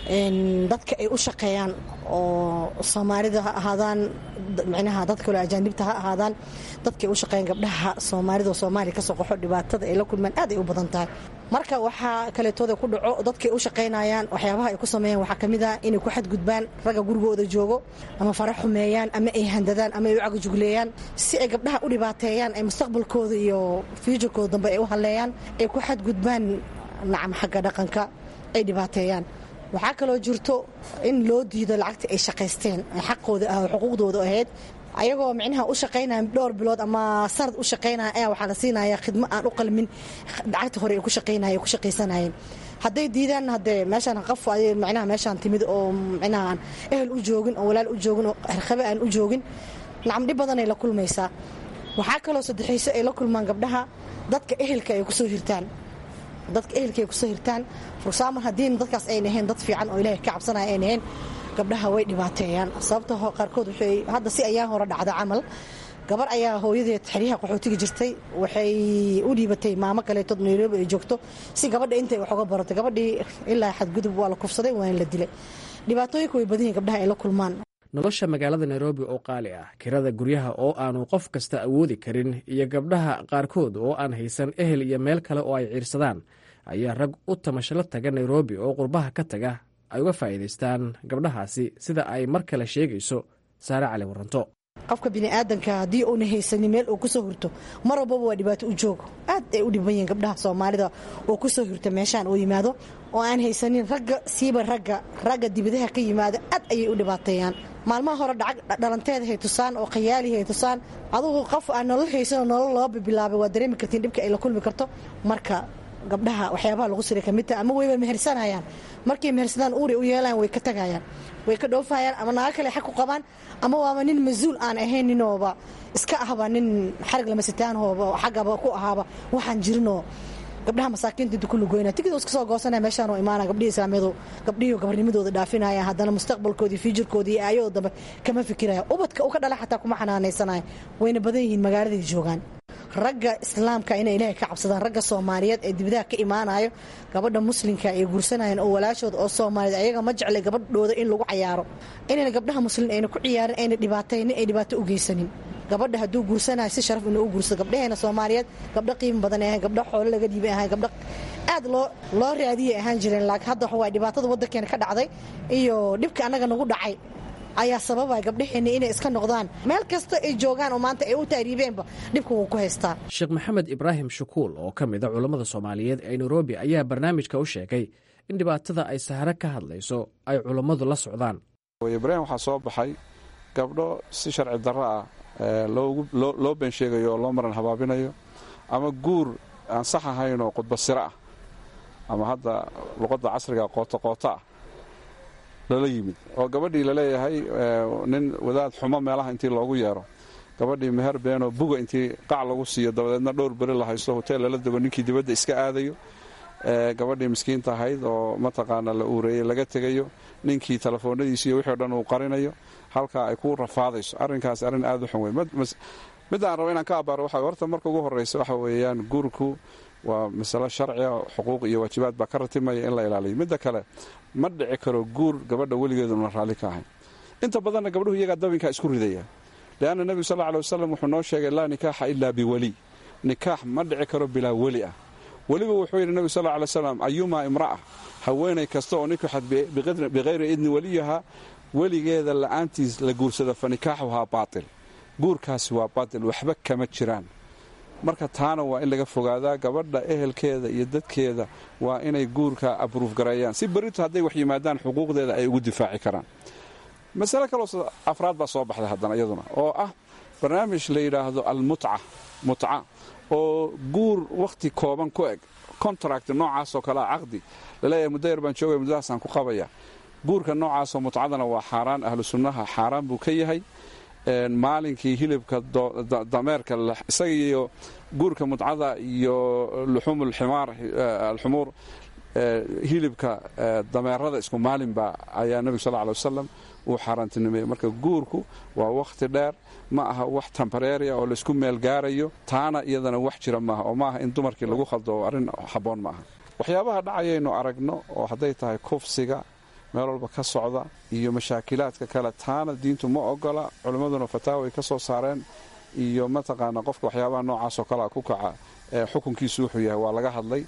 dadka ay u shaqeeyaan oo Soomaalida ha ahaadaan, micnaha dad kale ajaanibta ha ahaadaan, dadka ay u shaqeeyaan gabdhaha Soomaalida oo Soomaaliya ka soo qaxo, dhibaatada ay la kulmaan aad ay u badan tahay. marka waxaa kaleetooda ku dhaco dadkay u shaqaynayaan, waxyaabaha ay ku sameeyaan waxaa ka mid ah inay ku xadgudbaan ragga gurigooda joogo, ama fara xumeeyaan, ama ay handadaan, ama ay u cagajugleeyaan si ay gabdhaha u dhibaateeyaan, ay mustaqbalkooda iyo fuujarkooda dambe ay u haleeyaan, ay ku xadgudbaan nacam xagga dhaqanka ay dhibaateeyaan. waxaa kaloo jirto in loo diido lacagta ay shaqaysteen, xaqooda ah oo xuquuqdooda ahayd, ayagoo micnaha u shaqaynaya dhowr bilood ama sanad u shaqaynaya ayaa waxaa la siinaya khidmo aan u qalmin lacagta hore ay ku shaqaynayeen, ku shaqaysanayeen. hadday diidaan haddee meeshaan qaf micnaha meeshaan timid oo micnaha aan ehel u joogin, oo walaal u joogin, oo harqabe aan u joogin, nacam dhib badan ay la kulmaysaa. waxaa kaloo saddexayso ay la kulmaan gabdhaha dadka ehelka ay kusoo hirtaan, dadka ehelka ay kusoo hirtaan fursaamar haddiina dadkaas ay nahayn dad fiican oo ilaahay ka cabsanaya ay nahayn, gabdhaha way dhibaateeyaan. sababta qaarkood waxay hadda si ayaa hore dhacda camal, gabar ayaa hooyadeed xeryaha qaxootiga jirtay, waxay u dhiibatay maamo kaleetood Nairobi ay joogto si gabadha intay wax uga barato. gabadhii ilaa xadgudub waa la kufsaday, waana la dilay. dhibaatooyinka way badan yihiin gabdhaha ay la kulmaan. nolosha magaalada Nairobi oo qaali ah, kirada guryaha oo aanu qof kasta awoodi karin, iyo gabdhaha qaarkood oo aan haysan ehel iyo meel kale oo ay ciirsadaan, ayaa rag u tamasho taga Nairobi oo qurbaha ka taga ay uga faa'iidaystaan gabdhahaasi, sida ay mar kale sheegayso Saare Cali Waranto. qofka bini'aadanka haddii uuna haysanin meel uu kusoo hurto, mar walbaba waa dhibaato u joogo. aad ay u dhiban yihiin gabdhaha Soomaalida oo kusoo hurta meeshaan oo yimaado, oo aan haysanin ragga, siiba ragga dibadaha ka yimaada, aad ayay u dhibaateeyaan. maalmaha hore dhalanteeda hay tusaan oo khayaali hay tusaan, adugu qof aan nolol haysan oo nolol loo bilaabay waa dareemi kartiin dhibka ay la kulmi karto. marka gabdhaha waxyaabaha lagu siray ka mid tahay, ama wayba mehersanayaan, markay mehersadaan uuray u yeelaan way ka tagayaan, way ka dhoofayaan, ama naago kale xaq ku qabaan, ama waaba nin mas-uul aan ahayn, ninooba iska ahba nin xarig lama sitaanhooba xaggaba ku ahaaba waxaan jirinoo gabdhaha masaakiinta inta ku lugoynaya tigidoo iska soo goosanaya meeshaan oo imaanaya. gabdhihii islaamiyadu gabdhihii gabarnimadooda dhaafinaya, haddana mustaqbalkoodii fiijirkoodii iyo aayadoo dambe kama fikiraya. ubadka u ka dhala xataa kuma xanaanaysanaya, wayna badan yihiin magaaladay joogaan. ragga islaamka inay ilaahay ka cabsadaan, ragga Soomaaliyeed ee dibadaha ka imaanayo, gabadha muslimka ay guursanayaan oo walaashooda oo Soomaaliyeed, ayaga ma jeclay gabadhooda in lagu cayaaro, inayna gabdhaha muslim ayna ku ciyaarin, ayna dhibaataynin, ay dhibaato u geysanin. gabadha hadduu guursanayo si sharaf inuu u guursado. gabdhaheena Soomaaliyeed gabdho qiimo badan ay ahayn, gabdho xoolo laga dhiibay ahayn, gabdho aad loo raadiyay ahaan jireen. laakiin hadda waa dhibaatada waddankeena ka dhacday iyo dhibka annaga nagu dhacay ayaa sababaya gabdhaheena inay iska noqdaan meel kasta ay joogaan, oo maanta ay u taariibeenba dhibka wuu ku haystaa. Sheekh Maxamed Ibraahim Shukuul oo ka mid a culammada Soomaaliyeed ee Nairobi ayaa barnaamijka u sheegay in dhibaatada ay Sahare ka hadlayso ay culammadu la socdaan. Ibraahim waxaa soo baxay gabdho si sharci darro ah loo been sheegayo oo loo maran habaabinayo, ama guur aan sax ahayn oo qudba siro ah, ama hadda luqadda casriga qoota ah lala yimid, oo gabadhii laleeyahay nin wadaad xumo meelaha intii loogu yeero, gabadhii meher beenoo buga intii qac lagu siiyo, dabadeedna dhowr beri la haysto hoteel lala dego, ninkii dibadda iska aadayo, gabadhii miskiinta ahayd oo mataqaana la uureeyey laga tegayo, ninkii telefoonadiisi iyo wixii o dhan uu qarinayo, halkaa ay ku rafaadayso. arrinkaas arrin aad u xun wey. midda aan rabo inaan ka abaaro waxa horta marka ugu horreysa waxa weeyaan guurku waa masalo sharciya, xuquuq iyo waajibaad baa ka ratimaya in la ilaaliyo. midda kale ma dhici karo guur gabadha weligeeduna raalli ka ahayn. inta badanna gabdhuhu iyagaa dabinkaa isku ridaya, leanna nebigu sal lla alay wasalam wuxuu noo sheegay laa nikaaxa ilaa biweli, nikaax ma dhici karo bilaa weli ah. weliba wuxuu yidhi nebigu sal lla alay slam ayumaa imra'a haweenay kasta oo nikaxad biqayri idni weliyaha weligeeda la'aantiis la guursada fa nikaaxuhaa baatil guurkaasi waa baatil waxba kama jiraan marka taana waa in laga fogaadaa gabadha ehelkeeda iyo dadkeeda waa inay guurka abruuf gareeyaan si berrito hadday wax yimaadaan xuquuqdeeda ay ugu difaaci karaan masale kaloo afraad baa soo baxday haddana iyaduna oo ah barnaamij la yidhaahdo mutca oo guur wakhti kooban ku eg contract noocaasoo kalea caqdi laleeyahay muddo yar baan joogaya muddadaasaan ku qabaya guurka noocaasoo mutcadana waa xaaraan ahlu sunnaha xaaraan buu ka yahay maalinkii hilibka dameerka isaga iyo guurka mutcada iyo luxuum alxumuur hilibka dameerada isku maalinba ayaa nebigu sal alay wasalam uu xaaraantinimeeyey marka guurku waa wakhti dheer ma aha wax tembareria oo laysku meel gaarayo taana iyadana wax jira maaha oo maaha in dumarkii lagu khaldo oo arrin habboon maaha waxyaabaha dhacayaynu aragno oo hadday tahay kufsiga meel walba ka socda iyo mashaakilaadka kale taana diintu ma ogola culimmaduna fataawa ay ka soo saareen iyo mataqaana qofka waxyaabaha noocaasoo kalea ku kaca xukunkiisu wuxuu yahay waa laga hadlay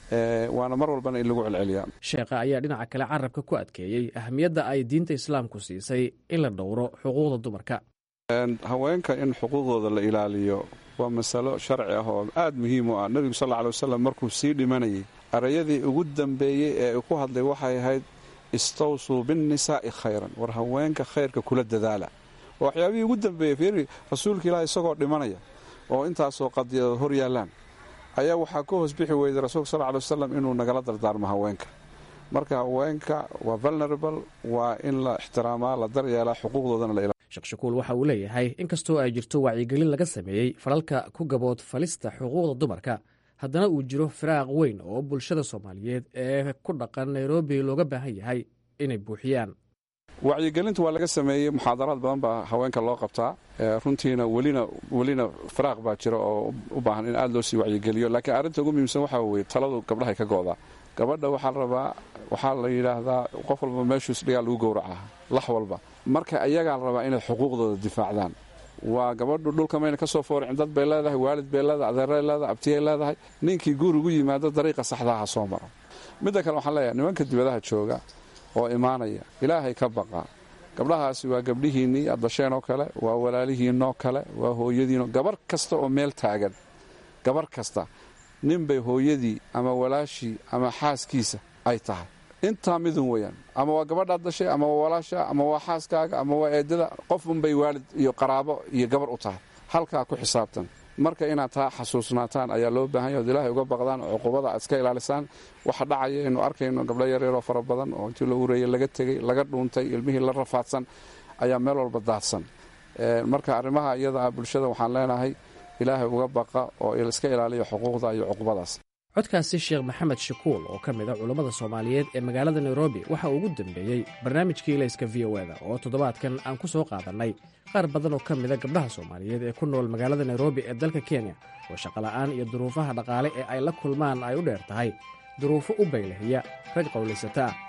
waana mar walbana in lagu celceliyaa sheekha ayaa dhinaca kale carabka ku adkeeyey ahamiyadda ay diinta islaamku siisay in la dhowro xuquuqda dumarka haweenka in xuquuqdooda la ilaaliyo waa masalo sharci ah oo aad muhiim u ah nebigu sal alay wasalam markuu sii dhimanayay erayadii ugu dambeeyey ee ku hadlay waxay ahayd istawsuu binnisaa'i khayran war haweenka khayrka kula dadaala oo waxyaabihii ugu dambeeyey fiiri rasuulka ilaah isagoo dhimanaya oo intaasoo qadiyadood hor yaallaan ayaa waxaa ka hoos bixi weyday rasuulka sal alay wasalam inuu nagala dardaarmo haweenka marka haweenka waa vulnerable waa in la ixtiraamaa la daryeelaa xuquuqdoodana la ilaaliyo sheekh shakuul waxa uu leeyahay inkastoo ay jirto wacyigelin laga sameeyey falalka ku gabood falista xuquuqda dumarka haddana uu jiro firaaq weyn oo bulshada soomaaliyeed ee ku dhaqan nairobi looga baahan yahay inay buuxiyaan wacyigelinta waa laga sameeyey muxaadaraad badan baa haweenka loo qabtaa runtiina welina firaaq baa jira oo u baahan in aad loo sii wacyigeliyo laakiin arrinta ugu muhiimsan waxaa weye taladu gabdhahay ka go'daa gabadha waxaa la rabaa waxaa la yidhaahdaa qof walba meeshuus dhigaa lagu gowracaa lax walba marka ayagaa la rabaa inay xuquuqdooda difaacdaan waa gabadhu dhulka mayna ka soo fooricin dad bay leedahay waalid bay leedahay adeeray leedahay abtiyay leedahay ninkii guur ugu yimaado dariiqa saxdaa ha soo maro midda kale waxaan leeyahay nimanka dibadaha jooga oo imaanaya ilaahay ka baqa gabdhahaasi waa gabdhihiinnii aad dasheen oo kale waa walaalihiinoo kale waa hooyadiinoo gabar kasta oo meel taagan gabar kasta ninbay hooyadii ama walaashii ama xaaskiisa ay tahay intaa midun weyaan ama waa gabadhaad dashay ama waa walaasha ama waa xaaskaaga ama waa eedada qof unbay waalid iyo qaraabo iyo gabar u tahay halkaa ku xisaabtan marka inaad taa xasuusnaataan ayaa loo baahan yahy od ilaahay uga baqdaan oo cuqubada aad iska ilaalisaan waxa dhacaya aynu arkayno gabdho yaryaroo fara badan oo intii la ureeyey laga tegey laga dhuuntay ilmihii la rafaadsan ayaa meel walba daadsan marka arrimaha iyada bulshada waxaan leenahay ilaahay uga baqa oo iska ilaaliya xuquuqda iyo cuqubadaas codkaasi sheekh maxamed shakuul oo ka mid a culammada soomaaliyeed ee magaalada nairobi waxa uu ugu dambeeyey barnaamijkii ilayska v o eda oo toddobaadkan aan ku soo qaadannay qaar badan oo ka mida gabdhaha soomaaliyeed ee ku nool magaalada nairobi ee dalka kenya oo shaqola'aan iyo duruufaha dhaqaale ee ay la kulmaan ay u dheer tahay duruufo u baylahiya rag qowlaysata ah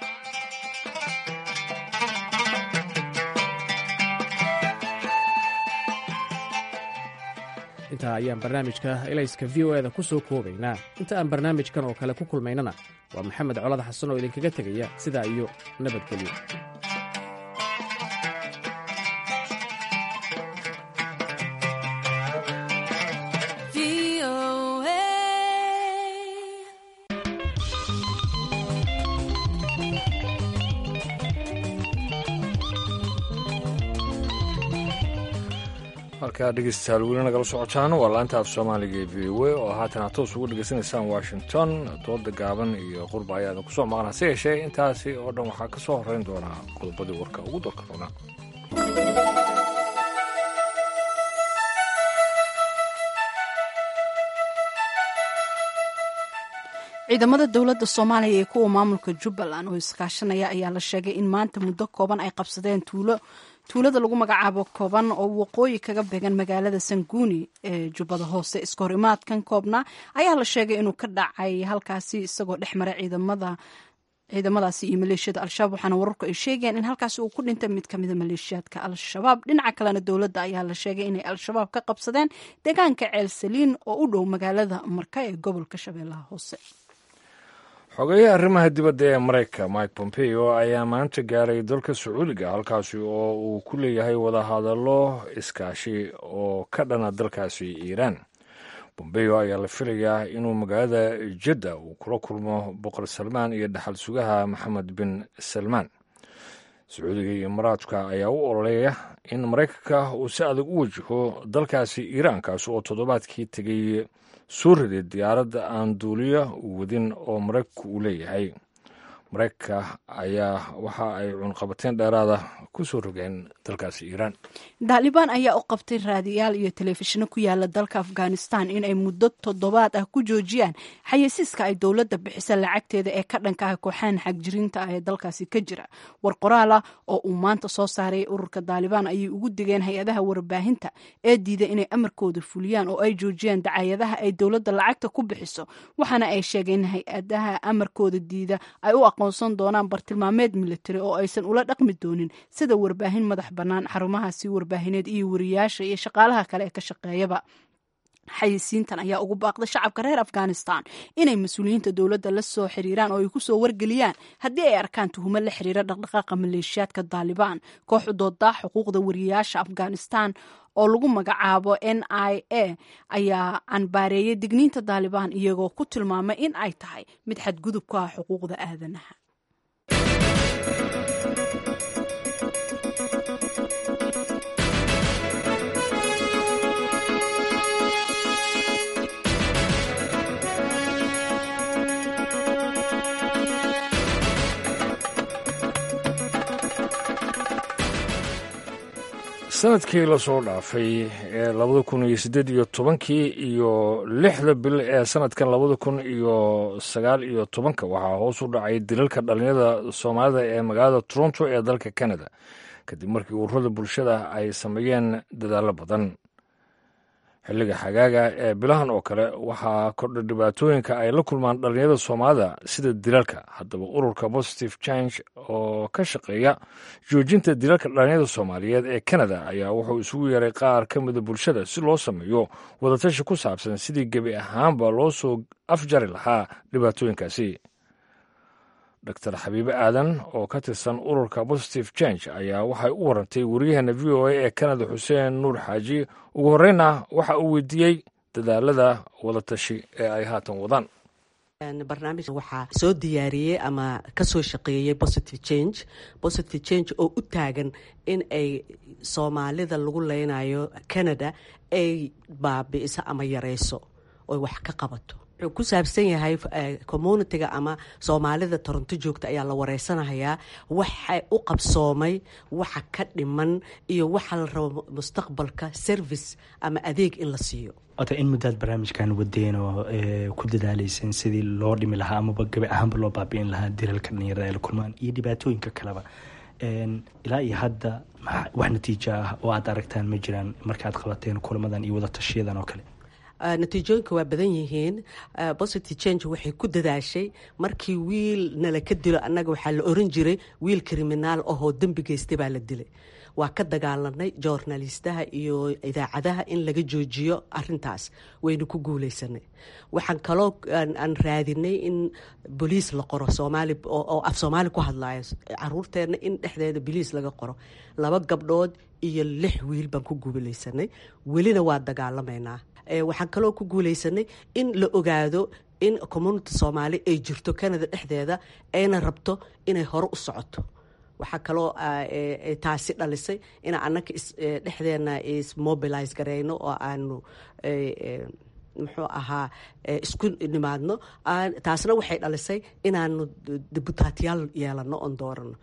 intaa ayaan barnaamijka ilayska v o eda ku soo koobaynaa inta aan barnaamijkan oo kale ku kulmaynana waa maxamed colada xasan oo idinkaga tegaya sidaa iyo nabadgelyo markaa dhegeystayaal weli nagala socotaan waa laanta af soomaaliga ee v o a oo haatan aad toos ugu dhegeysanaysaan washington dooda gaaban iyo qurba ayaada ku soo maqan hase yeeshee intaasi oo dhan waxaa ka soo horrayn doonaa qodobadii warka ugu dalka roona ciidamada dowladda soomaaliya iyo kuwa maamulka jubbaland oo iskaashanaya ayaa la sheegay in maanta muddo kooban ay qabsadeen tuulada lagu magacaabo kooban oo waqooyi kaga beegan magaalada sanguuni ee jubbada hoose iska hor imaadkan koobna ayaa la sheegay inuu ka dhacay halkaasi isagoo dhex maray ciidamada ciidamadaasi iyo maleeshiyada al-shabaab waxaana wararku ay sheegayaan in halkaasi uu ku dhintay mid ka mida maleeshiyaadka al-shabaab. dhinaca kalena dowladda ayaa la sheegay inay al-shabaab ka qabsadeen deegaanka ceel saliin oo u dhow magaalada marka ee gobolka shabeellaha hoose. xogeyaha arrimaha dibadda ee maraykanka mike pompeo ayaa maanta gaaray dalka sacuudiga halkaasi oo uu ku leeyahay wadahadallo iskaashi oo ka dhana dalkaasi iiraan. bombeo ayaa la filayaa inuu magaalada jadda uu kula kulmo boqor salmaan iyo dhaxal sugaha maxamed bin salmaan. sacuudiga iyo imaaraadka ayaa u ololeeya in maraykanka uu si adag u wajaho dalkaasi iiraankaas oo toddobaadkii tegay soo riday diyaaradda aan duuliya wadin oo maraykanku uu leeyahay. maraykanka ayaa waxa ay cunqabateen dheeraada ku soo rogeen dalkaasi iiraan. daalibaan ayaa u qabtay raadiyaal iyo telefishino ku yaala dalka afghanistan inay muddo toddobaad ah ku joojiyaan xayeysiiska ay dowladda bixisa lacagteeda ee ka dhanka ah kooxahan xagjirinta ah ee dalkaasi ka jira. war qoraal ah oo uu maanta soo saaray ururka daalibaan ayay ugu digeen hay-adaha warbaahinta ee diida inay amarkooda fuliyaan oo ay joojiyaan dacayadaha ay dowladda lacagta ku bixiso, waxaana ay sheegeen in hay-adaha amarkooda diida ay u aqoonsan doonaan bartilmaameed militari oo aysan ula dhaqmi doonin sida warbaahin madax bannaan, xarumahaasi warbaahineed iyo wariyaasha iyo shaqaalaha kale ee ka shaqeeyaba. xayisiintan ayaa ugu baaqday shacabka reer afghanistan inay mas-uuliyiinta dowladda la soo xiriiraan oo ay ku soo wargeliyaan haddii ay arkaan tuhumo la xiriira dhaqdhaqaaqa maleeshiyaadka daalibaan. koox u dooda xuquuqda wariyaasha afghanistan oo lagu magacaabo NIA ayaa canbaareeyay digniinta daalibaan iyagoo ku tilmaamay in ay tahay mid xadgudub ku ah xuquuqda aadanaha. sanadkii lasoo dhaafay ee 2018 iyo 6 bil ee sanadkan 2019 waxaa hoos u dhacay dilalka dhalinyarada soomaalida ee magaalada Toronto ee dalka Canada kadib markii ururada bulshada ay sameeyeen dadaallo badan. xilliga xagaaga ee bilahan oo kale waxaa kordha dhibaatooyinka ay la kulmaan dhalinyarada soomaalida sida dilalka. haddaba ururka Positive Change oo ka shaqeeya joojinta dilalka dhalinyarada soomaaliyeed ee Canada ayaa wuxuu isugu yeeray qaar ka mida bulshada si loo sameeyo wadatashi ku saabsan sidii gebi ahaanba loo soo afjari lahaa dhibaatooyinkaasi. dr xabiibe aadan oo ka tirsan ururka Positive Change ayaa waxay u warantay wariyaheena VOA ee Canada xuseen nuur xaaji. ugu horeyna waxa uu weydiiyey dadaalada wadatashi ee ay haatan wadaan. barnaamij waxaa soo diyaariyey ama ka soo shaqeeyey Positive Change oo u taagan in ay soomaalida lagu leynayo Canada ay baabi'iso ama yareyso oo wax ka qabato. wuxuu ku saabsan yahay communitiga ama soomaalida Toronto joogta ayaa la wareysanayaa waxa u qabsoomay, waxa ka dhiman iyo waxa la rabo mustaqbalka service ama adeeg in la siiyo. in muddaad barnaamijkan wadeen oo ku dadaalaysan sidii loo dhimi lahaa amaba gabi ahaanba loo baabi'in lahaa dilalka dhalinyarada ay la kulmaan iyo dhibaatooyinka kaleba. ilaa iyo hadda wax natiijo ah oo aad aragtaan ma jiraan markaad qabateen kulamadan iyo wadatashiyadan oo kale? natiijooyinka waa badan yihiin. Positive Change waxay ku dadaashay markii wiil nala ka dilo annaga waxaa la oran jiray wiil kriminaal ahoo dembi geystay baa la dilay. waa ka dagaalanay joornaalistaha iyo idaacadaha in laga joojiyo arintaas, waynu ku guuleysanay. waxaan kaloo aan raadinay in boliis la qoro Soomaali oo af Soomaali ku hadlaya caruurteena in dhexdeeda boliis laga qoro. 2 gabdhood iyo 6 wiil baan ku guuleysanay, welina waa dagaalameynaa. waxaan kaloo ku guuleysanay in la ogaado in community Soomaali ay jirto Canada dhexdeeda ayna rabto inay hore u socoto. waxaa kaloo taasi dhalisay in annaka dhexdeena is mobilize gareyno oo aanu muxuu ahaa isku nimaadno. taasna waxay dhalisay inaanu dibutaatiyaal yeelano oon doorano.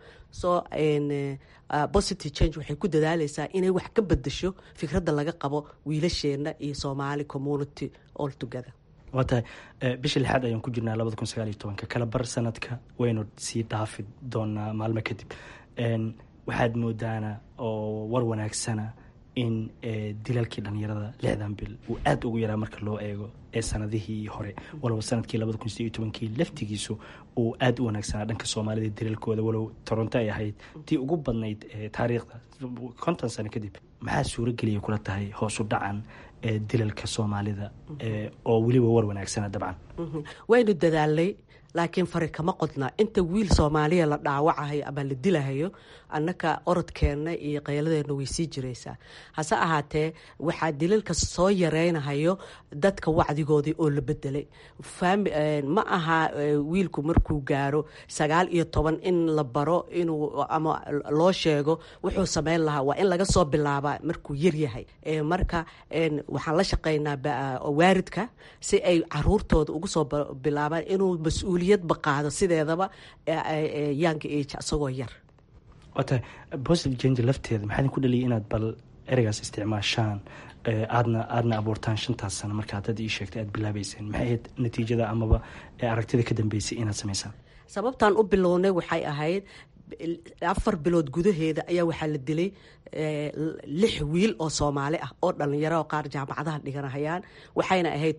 Positive Change waxay ku dadaalaysaa inay wax ka bedesho fikradda laga qabo wiilasheena iyo Somali community all together. waa tahay bisha 6 ayaan ku jirnaa 2019 kala bar sanadka waynu sii dhaafi doonaa maalmo kadib. waxaad moodaana oo war wanaagsana in dilalkii dhalinyarada 6 bil uu aada ugu yaraa marka loo eego ee sanadihii hore, walow sanadkii 2011 laftigiisu uu aada u wanaagsanaa dhanka soomaalida dilalkooda, walow Toronto ay ahayd tii ugu badnayd taariikhda 50 sano kadib. maxaa suurageliyay kula tahay hoos u dhacan dilalka soomaalida oo weliba war wanaagsana dabcan? waynu dadaalay laakiin fari kama qodna. inta wiil Soomaaliya la dhaawacayo ama la dilahayo annaka orodkeena iyo qayladeena way sii jiraysaa. hase ahaatee waxaa dilalka soo yareynayo dadka wacdigoodii oo la bedelay. ma aha wiilku markuu gaaro 19 in la baro inuu ama loo sheego wuxuu sameyn lahaa. waa in laga soo bilaabaa markuu yar yahay. marka waxaan la shaqeynaa waaridka si ay caruurtooda ugu soo bilaabaan inuu mas'uuliyad baqaado sideedaba young age asagoo yar. wata positive change lafteeda maxaa idin ku dhaliyay inaad bal ereygaas isticmaashaan aadna abuurtaan 5 sano markaad dad ii sheegtay aad bilaabayseen? maxay ahayd natiijada amaba aragtida ka dambeysay inaad samaysaan? sababtaan u bilownay waxay ahayd 4 bilood gudaheeda ayaa waxaa la dilay 6 wiil oo Soomaali ah oo dhalinyaro oo qaar jaamacadaha dhiganayaan. waxayna ahayd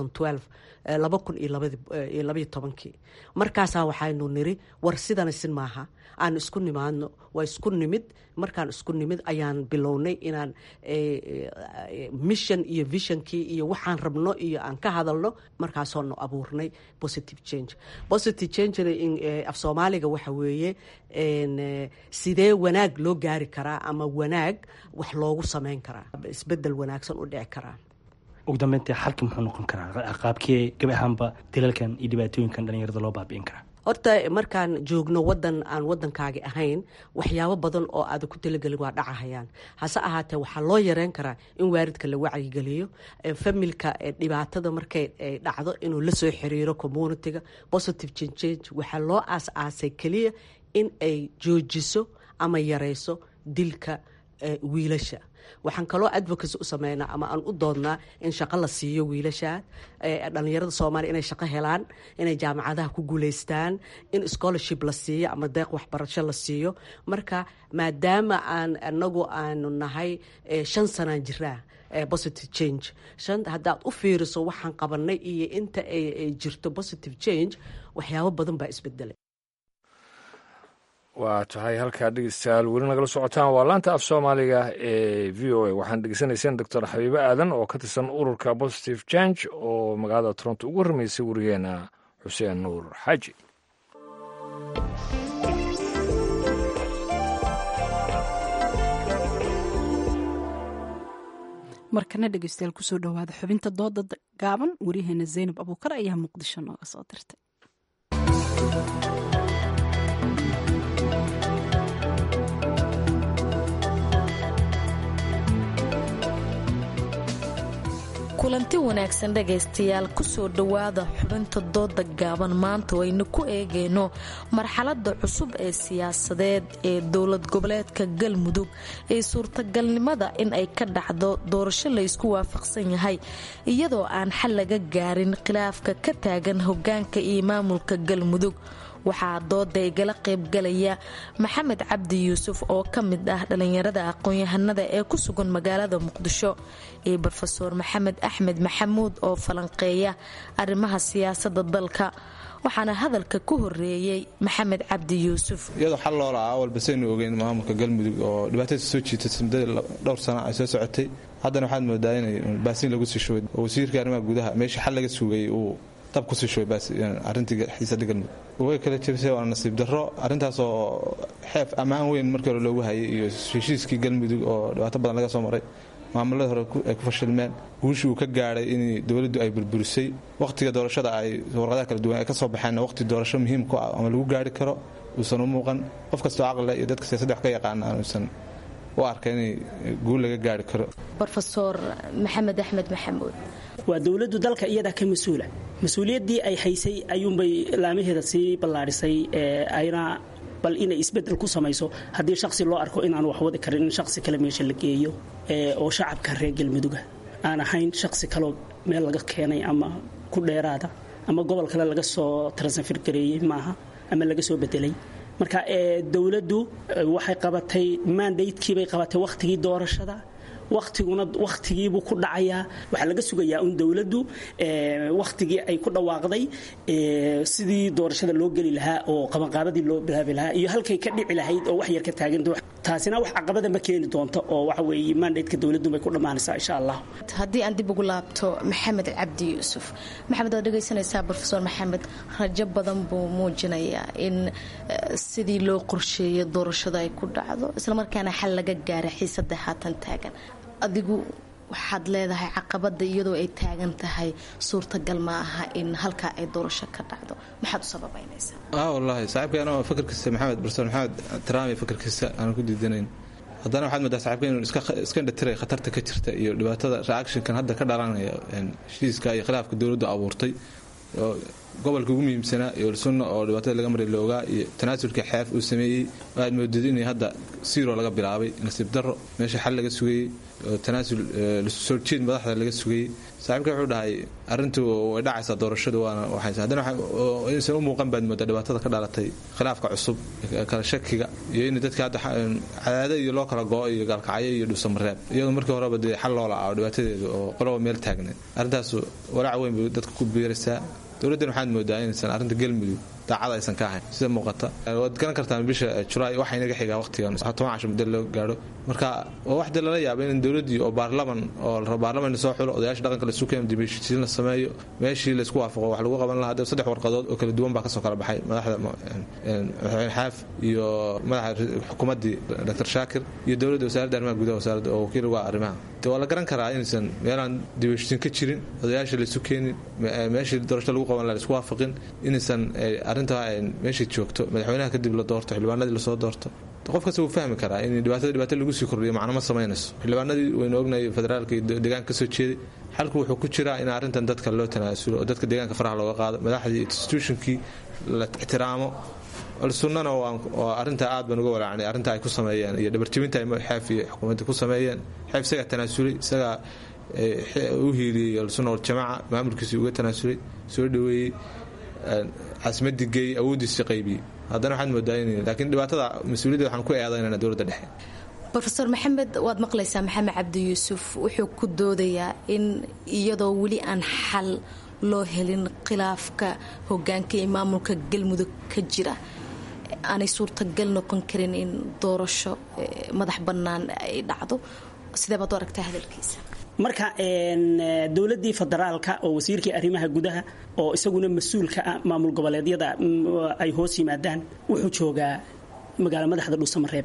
2012 markaasaa waxaynu niri war sidana sin maaha, aan isku nimaadno. waa isku nimid. markaan isku nimid ayaan bilownay inaan mission iyo visionkii iyo waxaan rabno iyo aan ka hadalno. markaasoonu abuurnay positive change. positive change af Soomaaliga waxa weeye sidee wanaag loo gaari karaa ama wanaag wax loogu samayn karaa, isbedel wanaagsan u dhici karaa. ugu dambeyntii xalka muxuu noqon karaa? qaabkee gabi ahaanba dilalkan iyo dhibaatooyinkan dhalinyarada loo baabi'in karaa? horta markaan joogno wadan aan wadankaagi ahayn waxyaabo badan oo aad ku talagelin waa dhacahayaan. hase ahaatee waxaa loo yareyn karaa in waaridka la wacyigeliyo, familka dhibaatada markay dhacdo inuu la soo xiriiro communityga. positive change waxaa loo aas-aasay keliya in ay joojiso ama yareyso dilka wiilasha. waxaan kaloo advocacy u sameynaa ama aan u doodnaa in shaqo la siiyo wiilasha, dhalinyarada Soomaaliya inay shaqo helaan, inay jaamacadaha ku guuleystaan, in scholarship la siiyo ama deeq waxbarasho la siiyo. marka maadaama anagu aanu nahay 5 sanaan jiraa positive change, haddaad u fiiriso waxaan qabanay iyo inta ay jirto positive change waxyaabo badan baa isbedelay. waa tahay halkaa dhegeystayaal weli nagala socotaan waa laanta af Soomaaliga ee VOA. waxaan dhegeysanayseen Dr. Xabiibe Aadan oo ka tirsan ururka Positive Change oo magaalada Toronto ugu horreysay warigeena Xuseen Nuur Xaaji. markana dhegeystayaal kusoo dhawaada xubinta dooda gaaban. wariyaheena Zaynab Abuukar ayaa Muqdisho nooga soo dirtay. kulanti wanaagsan dhegaystayaal kusoo dhowaada xubinta dooda gaaban. maanta waynu ku eegayno marxalada cusub ee siyaasadeed ee dowlad goboleedka galmudug ee suurtagalnimada in ay ka dhacdo doorasho la isku waafaqsan yahay iyadoo aan xal laga gaarin khilaafka ka taagan hogaanka iyo maamulka galmudug. waxaa dooda igala qaybgalaya maxamed cabdi yuusuf oo ka mid ah dhalinyarada aqoon-yahanada ee ku sugan magaalada muqdisho iyo brofeor maxamed axmed maxamuud oo falanqeeya arrimaha siyaasada dalka. waxaana hadalka ku horeeyey maxamed cabdi yuusuf. iyadoo xal loo lahaa walbasaynu ogeyn maamulka galmudug oo dhibaatada soo jiitay muddada dhowr sano ay soo socotay, haddana waxaad moodaa inay baasiin lagu sii shubay oo wasiirka arrimaha gudaha meeshii xal laga sugayay uu dab kusii shubay arrintii xiisada galmudug. way kala jabisay waana nasiib darro. arrintaasoo xeef ammaan weyn markii hore loogu hayay iyo heshiiskii galmudug oo dhibaato badan laga soo maray, maamulada hore ay ku fashilmeen, guushii uu ka gaadhay in dowladdu ay burburisay. wakhtiga doorashada ay warqadaha kala duwan ay ka soo baxeenna wakhti doorasho muhiim ku ah ama lagu gaari karo uusan u muuqan. qof kastoo caqli iyo dadka siyaasadda wax ka yaqaana aanuusan u arka in guul laga gaari karo. brofeor maxamed axmed maxamuud. waa dowladdu dalka iyadaa ka mas-uula. mas-uuliyaddii ay haysay ayuunbay laamaheeda sii ballaadhisay ayna bal inay isbedel ku samayso haddii shaksi loo arko inaan wax wadi karin in shaksi kale meesha la geeyo oo shacabka reer galmuduga aan ahayn shaksi kaloo meel laga keenay ama ku dheeraada ama gobol kale laga soo transfer gareeyey maaha ama laga soo bedelay. marka dowladdu waxay qabatay mandatekiibay qabatay wakhtigii doorashada wakhtigiibuu ku dhacayaa. waxaa laga sugayaa un dowladdu wakhtigii ay ku dhawaaqday sidii doorashada loo geli lahaa oo qabanqaabadii loo bilaabi lahaa iyo halkay ka dhici lahayd oo wax yar ka taagan. taasina wax caqabada ma keeni doonto oo waxa weeye mandatka dowladdu bay ku dhammaanaysaa insha allah. haddii aan dib ugu laabto maxamed cabdi yuusuf. maxamed, waad dhegaysanaysaa profesor maxamed, rajo badan buu muujinayaa in sidii loo qorsheeyo doorashada ay ku dhacdo islamarkaana xal laga gaara xiisada haatan taagan. adigu waxaad leedahay caqabada iyadoo ay taagan tahay suurtagal ma aha in halkaa ay doorasho ka dhacdo. maxaad u sababaynaysaa? wallaahi saaxiibkay anoo fikirkiisa maxamed profesor maxamed taraami fikirkiisa aan ku diidanayn, haddana waxaad moodaa saaxiibka inuu iska indhatiray khatarta ka jirta iyo dhibaatada reactionkan hadda ka dhalanaya heshiiska iyo khilaafka dowladdu abuurtay oo gobolka ugu muhiimsanaa iyo sunna oo dhibaatada laga maray loogaa iyo tanaasulka xeef uu sameeyey. waxaad moodid in hadda siiroo laga bilaabay nasiib darro meesha xal laga sugayey oo tanaasul soo jeed madaxda laga sugayey. saaxiibka wuxuu dhahay arrintu way dhacaysaa doorashadu waana waxaysa haddana inaysan u muuqan baad moodaa dhibaatada ka dhalatay khilaafka cusub kala shakiga iyo in dadka hadda cadaada iyo loo kala go-o iyo gaalkacyo iyo dhuusamareeb iyadoo markii horeba dee xal loo la'aa dhibaatadeedu oo qoloba meel taagneed. arrintaas walaac weyn bay dadka ku biiraysaa. dowladdan waxaad moodaa inaysan arrinta galmudug daacada aysan ka ahayn sida muuqata. waad garan kartaan bisha julaay waxaa inaga xigaa waqtigan 10 casho muddo loo gaadho. marka waa wax lala yaaba in dowladdii oo baarlaman soo xulo odayaasha dhaqanka la suukeeyo dibashiisiin la sameeyo meeshii la isku waafaqo wax lagu qaban lahaa. 3 warqadood oo kala duwan baa kasoo kala baxay madaxda madaxweyne xaaf iyo madaxa xukuumaddii Dr. Shaakir iyo dowladda wasaaradda arrimaha gudaha wasaaradda oo wakiil uga arrimaha. waa la garan karaa inaysan meelaan dibashiisiin ka jirin odayaasha la isu keenin meeshii doorasho lagu qaban lahaa la isku waafaqin inaysan arrintaa meeshay joogto madaxweynaha kadib la doorto xildhibaanadii lasoo doorto. qof kasta wuu fahmi karaa in dhibaato lagu sii kordhiyo macno ma samaynayso. xildhibaanadii waynu ognahay federaalka iyo deegaanka kasoo jeeday xalku wuxuu ku jiraa in arrintan dadka loo tanaasulo oo dadka deegaanka faraha looga qaado madaxdii institutionkii la ixtiraamo. sunnana waa arrintaa aad baan uga walaacnay arrinta ay ku sameeyeen iyo dhabarjebinta ay xeef iyo xukuumadda ku sameeyeen. xeef isagaa tanaasulay isagaa u hiiliyey sunna waljamaaca maamulkiisii uga tanaasulay soo dhaweeyey caasimadii geeyey awooddiisii qaybiyey. haddana waxaad moodaa laakiin dhibaatada mas-uuliyadda waxaan ku eedaynana dowladda dhexe. rofeor maxamed, waad maqlaysaa maxamed cabdi yuusuf wuxuu ku doodayaa in iyadoo weli aan xal loo helin khilaafka hogaanka iyo maamulka galmudug ka jira aanay suurtagal noqon karin in doorasho madax bannaan ay dhacdo. sidee baad u aragtaa hadalkiisa? marka dowladii federaalka oo wasiirkii arrimaha gudaha oo isaguna mas-uulka ah maamul goboleedyada ay hoos yimaadaan wuxuu joogaa magaalo madaxda dhuusamareeb.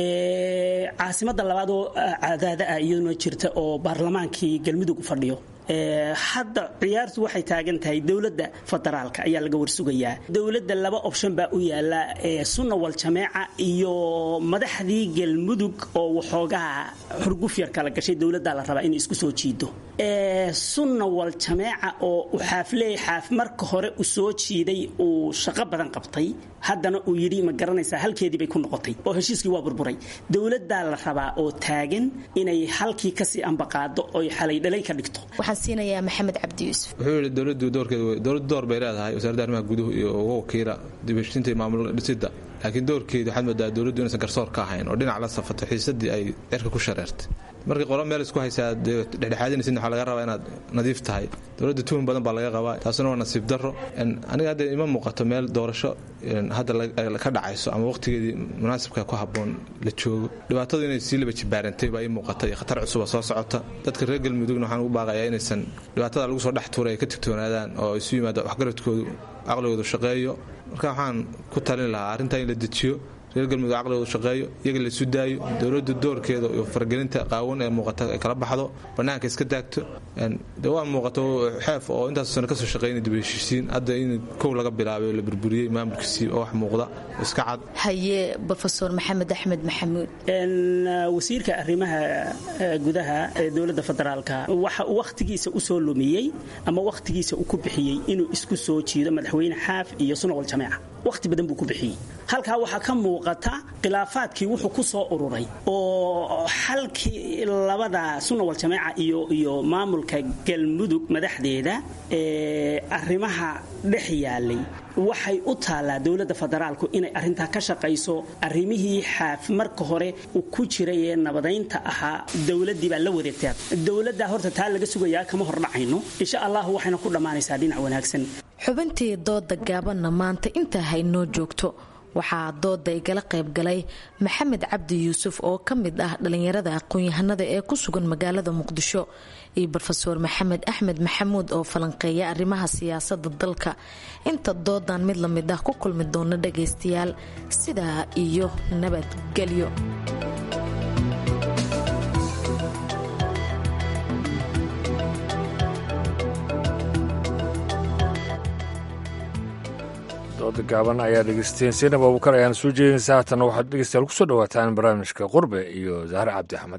caasimada labaad oo cadaada ah iyaduna jirta oo baarlamaankii galmudug u fadhiyo. hadda ciyaartu waxay taagan tahay dowladda federaalka ayaa laga warsugayaa. dowladda 2 option baa u yaala sunna wal jameeca iyo madaxdii galmudug oo waxoogaa xurguf yar kala gashay dowladda la rabaa inay isku soo jiido. sunna wal jameeca oo xaaf marka hore u soo jiiday uu shaqo badan qabtay haddana uu yidhi ma garanaysaa halkeedii bay ku noqotay oo heshiiskii waa burburay. dowladda la rabaa oo taagan inay halkii kasii ambaqaado oo xalay dhalay ka dhigto. siinayaa maxamed cabdi yuusuf. wuxuu yidhi dowladdu door bay leedahay wasaaradda arrimaha guduhu iyo uga wakiila dibashinta iyo maamul dhisidda laakiin doorkeedu waxaad moodaa dowladdu inaysan garsoor ka ahayn oo dhinac la safato xiisadii ay cirka ku shareertay. markii qolo meel isku haysaa dhexdhexaadinaysid waxaa laga rabaa inaad nadiif tahay. dowladda tuhun badan baa laga qabaa taasuna waa nasiib darro. aniga hadda ima muuqato meel doorasho hadda ka dhacayso ama waqtigeedii munaasibka ku habboon la joogo. dhibaatadu inay sii laba jibaarantay baa ii muuqata iyo khatar cusuba soo socota. dadka reer galmudugna waxaan ugu baaqayaa inaysan dhibaatada lagu soo dhex tuuray ay ka tigtoonaadaan oo isu yimaada waxgaradkoodu caqligoodu shaqeeyo. marka waxaan ku talin lahaa arrintaa in la dejiyo reer galmudug caqligoodu shaqeeyo iyaga la isu daayo dowladdu doorkeeda iyo faragelinta qaawan ee muuqata ay kala baxdo bannaanka iska daagto. de waa muuqato xeef oo intaas sano kasoo shaqeynay dib u heshiisiin hadda in kow laga bilaabay la burburiyey maamulkiisii oo wax muuqda iska cad. haye profesor maxamed axmed maxamuud. wasiirka arrimaha gudaha ee dowladda federaalka waxa uu waqtigiisa u soo lumiyey ama waqtigiisa uu ku bixiyey inuu isku soo jiido madaxweyne xaaf iyo sunna wal jameeca. waqti badan buu ku bixiyey halkaa waxaa ka muuqata khilaafaadkii wuxuu ku soo ururay oo xalkii labada sunna wal jamaaca iyo maamulka galmudug madaxdeeda arrimaha dhex yaalay waxay u taallaa dowladda federaalku inay arrintaa ka shaqayso arrimihii marka hore ku jiray ee nabadaynta ahaa dowladdii baa la wareegtaa dowladda horta taa laga sugayaa kama hordhacayno insha allah waxayna ku dhammaanaysaa dhinac wanaagsan xubintii dooda gaabanna maanta intaa haynoo joogto waxaa dooda igala qaybgalay maxamed cabdi yuusuf oo ka mid ah dhallinyarada aqoon-yahanada ee ku sugan magaalada muqdisho iyo brofeor maxamed axmed maxamuud oo falanqeeya arrimaha siyaasada dalka inta doodan mid la mid ah ku kulmi doona dhagaystayaal sidaa iyo nabadgelyo. dooda gaaban ayaa dhegeysateen seenab abukar ayaana soo jeedinaysaa haatanna waxaad dhegeystayaal kusoo dhawaataan barnaamijka qurbe iyo zahre cabdi axmed.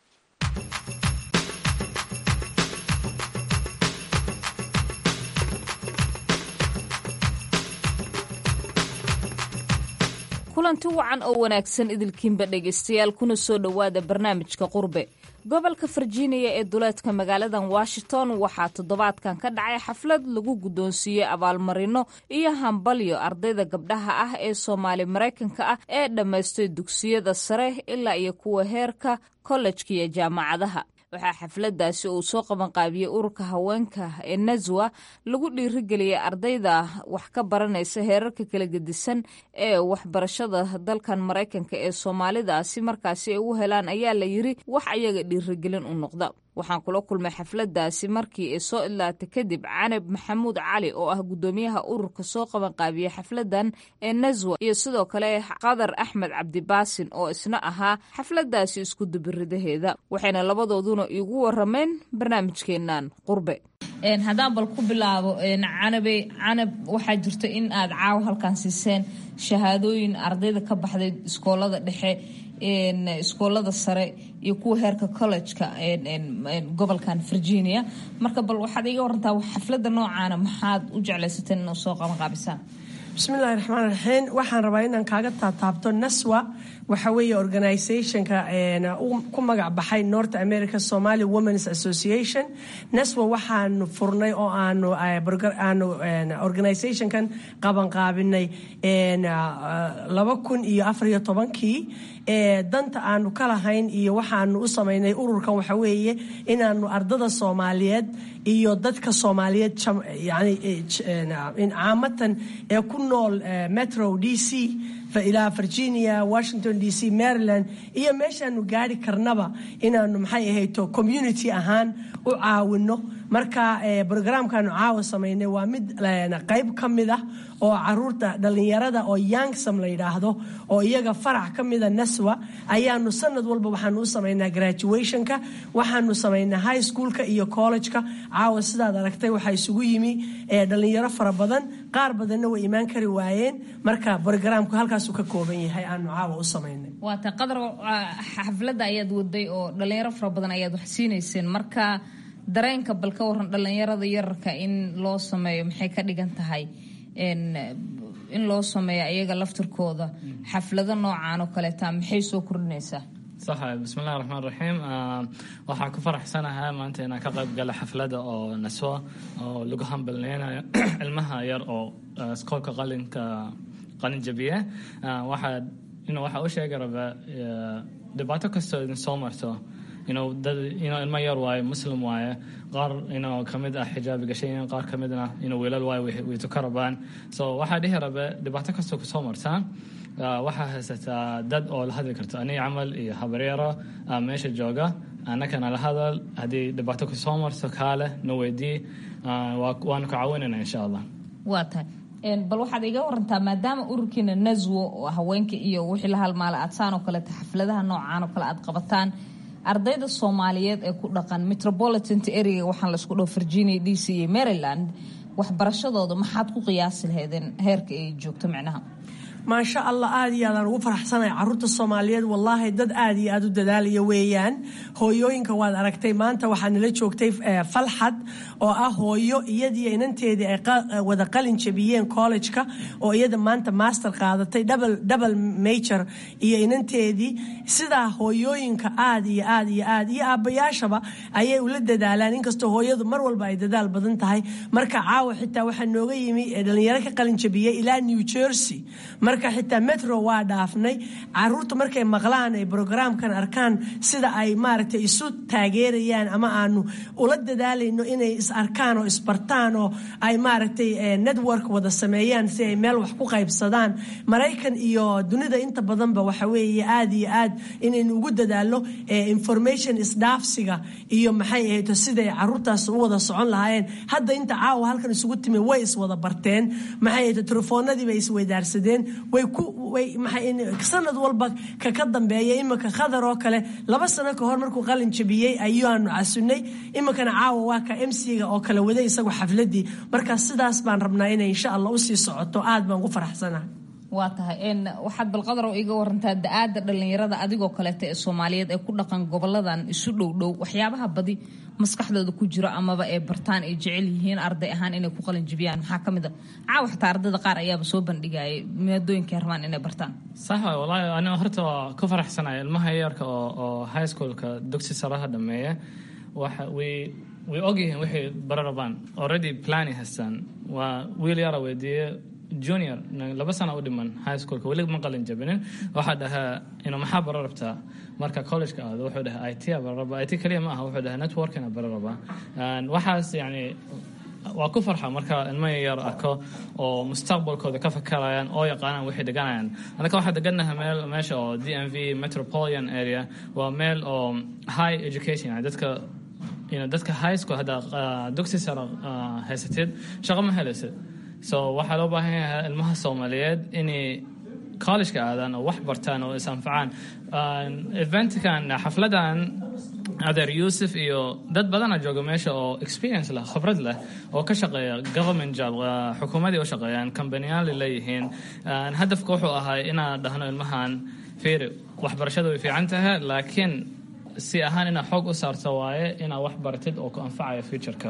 kulanti wacan oo wanaagsan idilkiinba dhegaystayaal kuna soo dhowaada barnaamijka qurbe. gobolka virginia ee duleedka magaaladan washington waxaa toddobaadkan ka dhacay xaflad lagu guddoonsiiyey abaalmarino iyo hambalyo ardayda gabdhaha ah ee soomaali maraykanka ah ee dhammaystay dugsiyada sare ilaa iyo kuwa heerka kollejka iyo jaamacadaha. waxaa xafladaasi uu soo qabanqaabiyey ururka haweenka ee naswa lagu dhiirigeliyay ardayda wax ka baranaysa heerarka kala gedisan ee waxbarashada dalkan maraykanka ee soomaalidaasi markaasi ay u helaan ayaa la yiri wax ayaga dhiirigelin u noqda. waxaan kula kulmay xafladaasi markii ay soo idlaatay kadib canab maxamuud cali oo ah guddoomiyaha ururka soo qabanqaabiyey xafladan ee naswa iyo sidoo kale qadar axmed cabdibaasin oo isna ahaa xafladaasi isku dubiridaheeda waxayna labadooduna iigu warameen barnaamijkeenan qurbe. haddaan bal ku bilaabo canab waxaa jirta in aad caawa halkan siiseen shahaadooyin ardayda ka baxday iskoolada dhexe iskoolada sare iyo kuwa heerka collejka gobolkan virginia. marka bal waxaad iga warantaa xaflada noocaana maxaad u jeclaysateen inuu soo qabanqaabisaan? bismillahi raxmaan raxiim waxaan rabaa inaan kaaga taataabto naswa waxa weeye organizationka ku magac baxay North America Somali Women's Association. naswa waxaanu furnay oo aanu organizationkan qabanqaabinay 2014 danta aanu ka lahayn iyo waxaanu u samaynay ururkan waxa weeye inaanu ardada Soomaaliyeed iyo dadka Soomaaliyeed yani caamatan ee ku nool Metro DC ilaa Virginia, Washington DC, Maryland iyo meeshaanu gaari karnaba inaanu maxay ahayto community ahaan u caawino. marka programkaanu caawa samaynay waa mid qayb ka mid ah oo caruurta dhalinyarada oo youngsam la yidhaahdo oo iyaga farac ka mida naswa ayaanu sanad walba waxaanu u samaynaa graduationka, waxaanu samaynaa high schoolka iyo collegeka. caawa sidaad aragtay waxaa isugu yimi dhalinyaro fara badan, qaar badanna way imaan kari waayeen. marka programku halkaasuu ka kooban yahay aanu caawa u samaynay. waata qadar xafladda ayaad waday oo dhalinyaro fara badan ayaad wax siinayseen. marka dareenka bal ka waran dhalinyarada yararka in loo sameeyo maxay ka dhigan tahay in loo sameeyo ayaga laftirkooda xaflado noocaan oo kaleeta maxay soo kordhinaysaa? صح بسم الله الرحمن الرحيم waxaa ku faraxsanahay maanta inaan ka qayb galo xaflada oo naswa oo lagu hambalyeeyo ilmaha yar oo iskoolka qalin jabiye. waxa u sheegay raba dhibaato kastoo idin soo marto ilma yar waaye muslim waaye qaar kamid ah xijaabi gashayn, qaar kamidna wiilal waaye way tuka rabaan. so waxaa dhihi rabe dhibaato kastoo kusoo martaan waxaa haysataa dad oo la hadli karto. aniga camal iyo habaryaro meesha jooga, annakana la hadal. haddii dhibaato kusoo marto kaale na weydii, waanu ka caawinayna insha allah. waa tahay bal waxaad iga warantaa maadaama ururkiina naswo oo haweenka iyo wixii la halmaala aad saan oo kaleeta xafladaha noocaan oo kale aad qabataan, ardayda Soomaaliyeed ee ku dhaqan metropolitan area waxaan la isku dhaho Virginia, DC iyo Maryland, waxbarashadooda maxaad ku qiyaasi lahaydeen heerka ay joogto macnaha? maasha allah aad iyo aadaan ugu faraxsanahay caruurta soomaaliyeed wallaahi dad aad iyo aad u dadaalaya weeyaan hooyooyinka waad aragtay maanta waxaa nala joogtay falxad oo ah hooyo iyadiiyo inanteedii ay wada qalin jabiyeen college-ka oo iyada maanta master qaadatay double major iyo inanteedii sidaa hooyooyinka aad iyo aad iyo aad iyo aabbayaashaba ayay ula dadaalaan inkastoo hooyadu mar walba ay dadaal badan tahay marka caawa xitaa waxaa nooga yimi dhalinyaro ka qalin jabiyey ilaa New Jersey marka xitaa metro waa dhaafnay caruurta markay maqlaan ay programkan arkaan sida ay maaragtay isu taageerayaan ama aanu ula dadaalayno inay is arkaan oo isbartaan oo ay maaragtay network wada sameeyaan si ay meel wax ku qaybsadaan Mareykan iyo dunida inta badanba waxa weeye aad iyo aad inaynu ugu dadaalo information isdhaafsiga iyo maxay ahayd siday caruurtaas u wada socon lahaayeen hadda inta caawa halkan isugu timi way is wada barteen maxay ahayd telefoonadii bay is weydaarsadeen way maxay sanad walba ka dambeeya imika khadar oo kale 2 sano ka hor markuu qalin jabiyay ayaanu casunay imikana caawa waa ka MC-ga oo kale wada isagu xafladii marka sidaas baan rabnaa inay insha Allah u sii socoto aad baan ugu faraxsanahay waa tahay waxaad balqadar oo iga warantaa da'aada dhalinyarada adigoo kaleeta ee Soomaaliyeed ee ku dhaqan goboladan isu dhow waxyaabaha badi maskaxdooda ku jira amaba ee bartaan ay jecel yihiin arday ahaan inay ku qalin jabiyaan maxaa kamid ah caawa xataa ardayda qaar ayaaba soo bandhigay maadooyinka rabaan inay bartaan sax wallahi ana horta ku faraxsanahay ilmaha yarka oo high school-ka dugsi sare dhameeya waxa we ogyihiin wixii bararabaan already plan hassan waa wiil yar weydiiyay junior 2 sano u dhiman high school ka wali ma qalin jabinin waxa dhahaa inuu maxaa bararabtaa marka college ka aado wuxuu dhahaa IT bararaba IT kaliya ma aha wuxuu dhahaa networking bararaba waxaas yani waa ku farxa marka ilmo yar arko oo mustaqbalkooda ka fakarayaan oo yaqaanaan wixii deganayaan anaka waxa deganahay meesha oo DMV metropolitan area waa meel oo high education dadka high school hada dugsi sare haysateed shaqo ma helaysid so waxaa loo baahan yahay ilmaha Soomaaliyeed inay college-ka aadaan oo wax bartaan oo is anfacaan eventkan xafladan adeer Yusuf iyo dad badan oo jooga meesha oo experience leh khibrad leh oo ka shaqeeya government job xukuumadii oo shaqeeyaan company-yaal leeyihiin hadafku wuxuu ahaa inaan dhahno ilmahan fiir waxbarashadu way fiican tahay laakiin si ahaan ina xoog u saarto waaye ina wax baratid oo ku anfacaya future-ka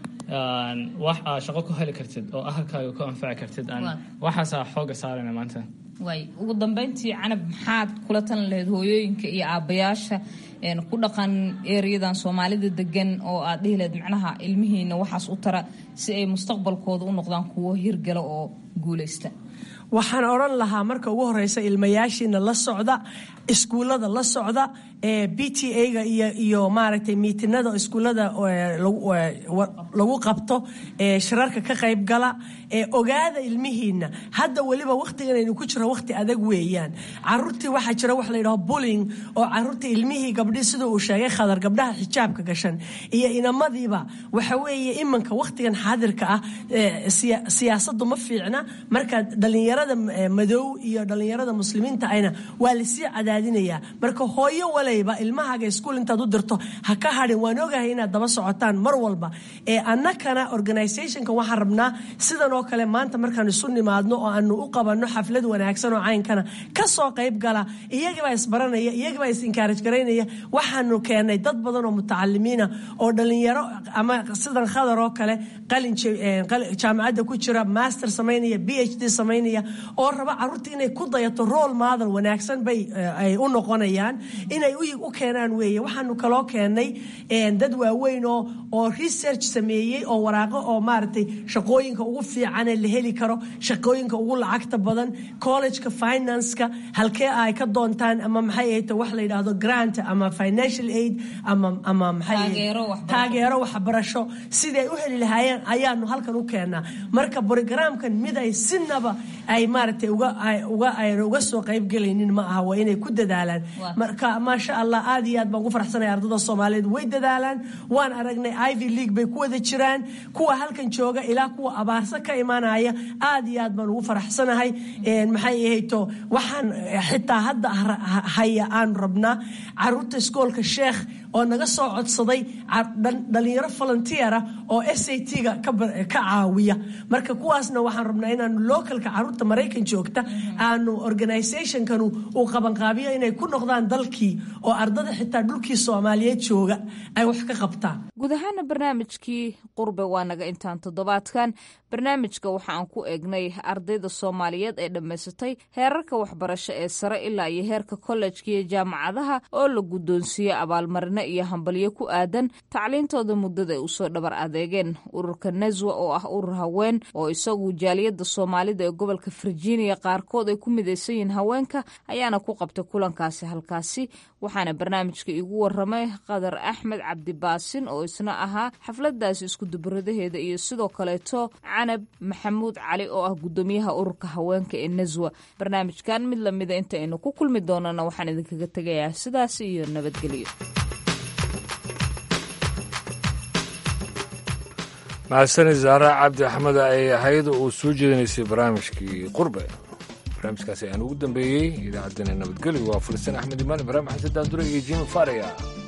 wax shaqo ku heli kartid oo ahalkaaga ku anfaci kartid waxaas xooga saarayna maanta way ugu dambeyntii canab maxaad kula talan lahayd hooyooyinka iyo aabayaasha ku dhaqan ereyadan Soomaalida degan oo aad dhihileed macnaha ilmihiina waxaas u tara si ay mustaqbalkooda u noqdaan kuwo hirgala oo guuleysta waxaan oran lahaa marka ugu horeysa ilmayaashiina la socda iskuulada la socda PTA-ga iyo maaragtay miitinada iskuulada lagu qabto shirarka ka qayb gala ogaada ilmihiina hadda waliba waqtigan aynu ku jiro waqti adag weeyaan caruurtii waxa jira wax la yiraahdo bullying oo caruurtii ilmihii gabdhii sida uu sheegay khadar gabdhaha xijaabka gashan iyo inamadiiba waxa weeye imanka waqtigan xaadirka ah siyaasaddu ma fiicna marka dhalinyarada madow iyo dhalinyarada muslimiinta ayna waa la sii cadaadinaya marka hooyo walayba ilmahaaga iskuul intaad u dirto ha ka hadhin waan ogahay inaad daba socotaan mar walba annakana organizationka waxaan rabnaa sidan oo kale maanta markaan isu nimaadno oo aanu u qabanno xaflad wanaagsan oo caynkana ka soo qayb gala iyagaba isbaranaya iyagaba is encourage gareynaya waxaanu keenay dad badan oo mutacalimiina oo dhalinyaro ama sidan khadar oo kale qalin jaamacadda ku jira master sameynaya PhD sameynaya oo raba caruurta inay ku dayato role model wanaagsan bay ay u noqonayaan inay u keenaan weeye waxaanu kaloo keenay dad waaweyn oo research sameeyay oo waraaqo oo maaragtay shaqooyinka ugu fiican ee la heli karo shaqooyinka ugu lacagta badan college-ka finance-ka halkee ay ka doontaan ama maxay ahayd wax la yiraahdo grant ama financial aid ama maxay taageero waxbarasho sidii u heli lahaayeen ayaanu halkan u keenaa marka programkan mid ay sinaba ay maaragtay uga soo qayb galaynin ma aha waa inay ku dadaalaan marka maasha Allah aad iyo aad baan ugu faraxsanahay ardada Soomaaliyeed way dadaalaan waan aragnay Ivy League bay ku wada jiraan kuwa halkan jooga ilaa kuwa abaarsa ka imaanaya aad iyo aad baan ugu faraxsanahay maxay maxay ahayto waxaan xitaa hadda haya aan rabnaa caruurta iskoolka sheekh oo naga soo codsaday dhalinyaro volunteera oo SAT-ga ka caawiya marka kuwaasna waxaan rabnaa inaanu localka caruurta maraykan joogta aanu organizationkanu uu qabanqaabiyo inay ku noqdaan dalkii oo ardada xitaa dhulkii Soomaaliyeed jooga ay wax ka qabtaan. guud ahaana barnaamijkii qurbe waa naga intaan toddobaadkan barnaamijka waxa aan ku eegnay ardayda Soomaaliyeed ee dhammaysatay heerarka waxbarasho ee sare ilaa iyo heerka kollejka iyo jaamacadaha oo la guddoonsiiyey abaalmarino iyo hambalyo ku aadan tacliintooda muddada ay usoo dhabar adeegeen. ururka Naswa oo ah urur haween oo isagu jaaliyadda Soomaalida ee gobolka Virginia qaarkood ay ku midaysan yihiin haweenka ayaana ku qabtay kulankaasi halkaasi waxaana barnaamijka igu waramay Qadar Axmed Cabdi Baasin oo isna ahaa xafladaasi isku dubradaheeda iyo sidoo kaleeto Canab Maxamuud Cali oo ah gudoomiyaha ururka haweenka ee Naswa. barnaamijkan mid lamida inta aynu ku kulmi doonana waxaan idinkaga tegayaa sidaas iyo nabadgelyo. mahadsan Zaara Cabdi Axmed ay ahayd oo soo jeedinaysay barnaamijkii qurbe. barnaamijkaasi aan ugu dambeeyey idaacaddana nabadgelyo waa Fursan Axmed Imaan Ibraahim Xasan Daandure iyo Jim Faria.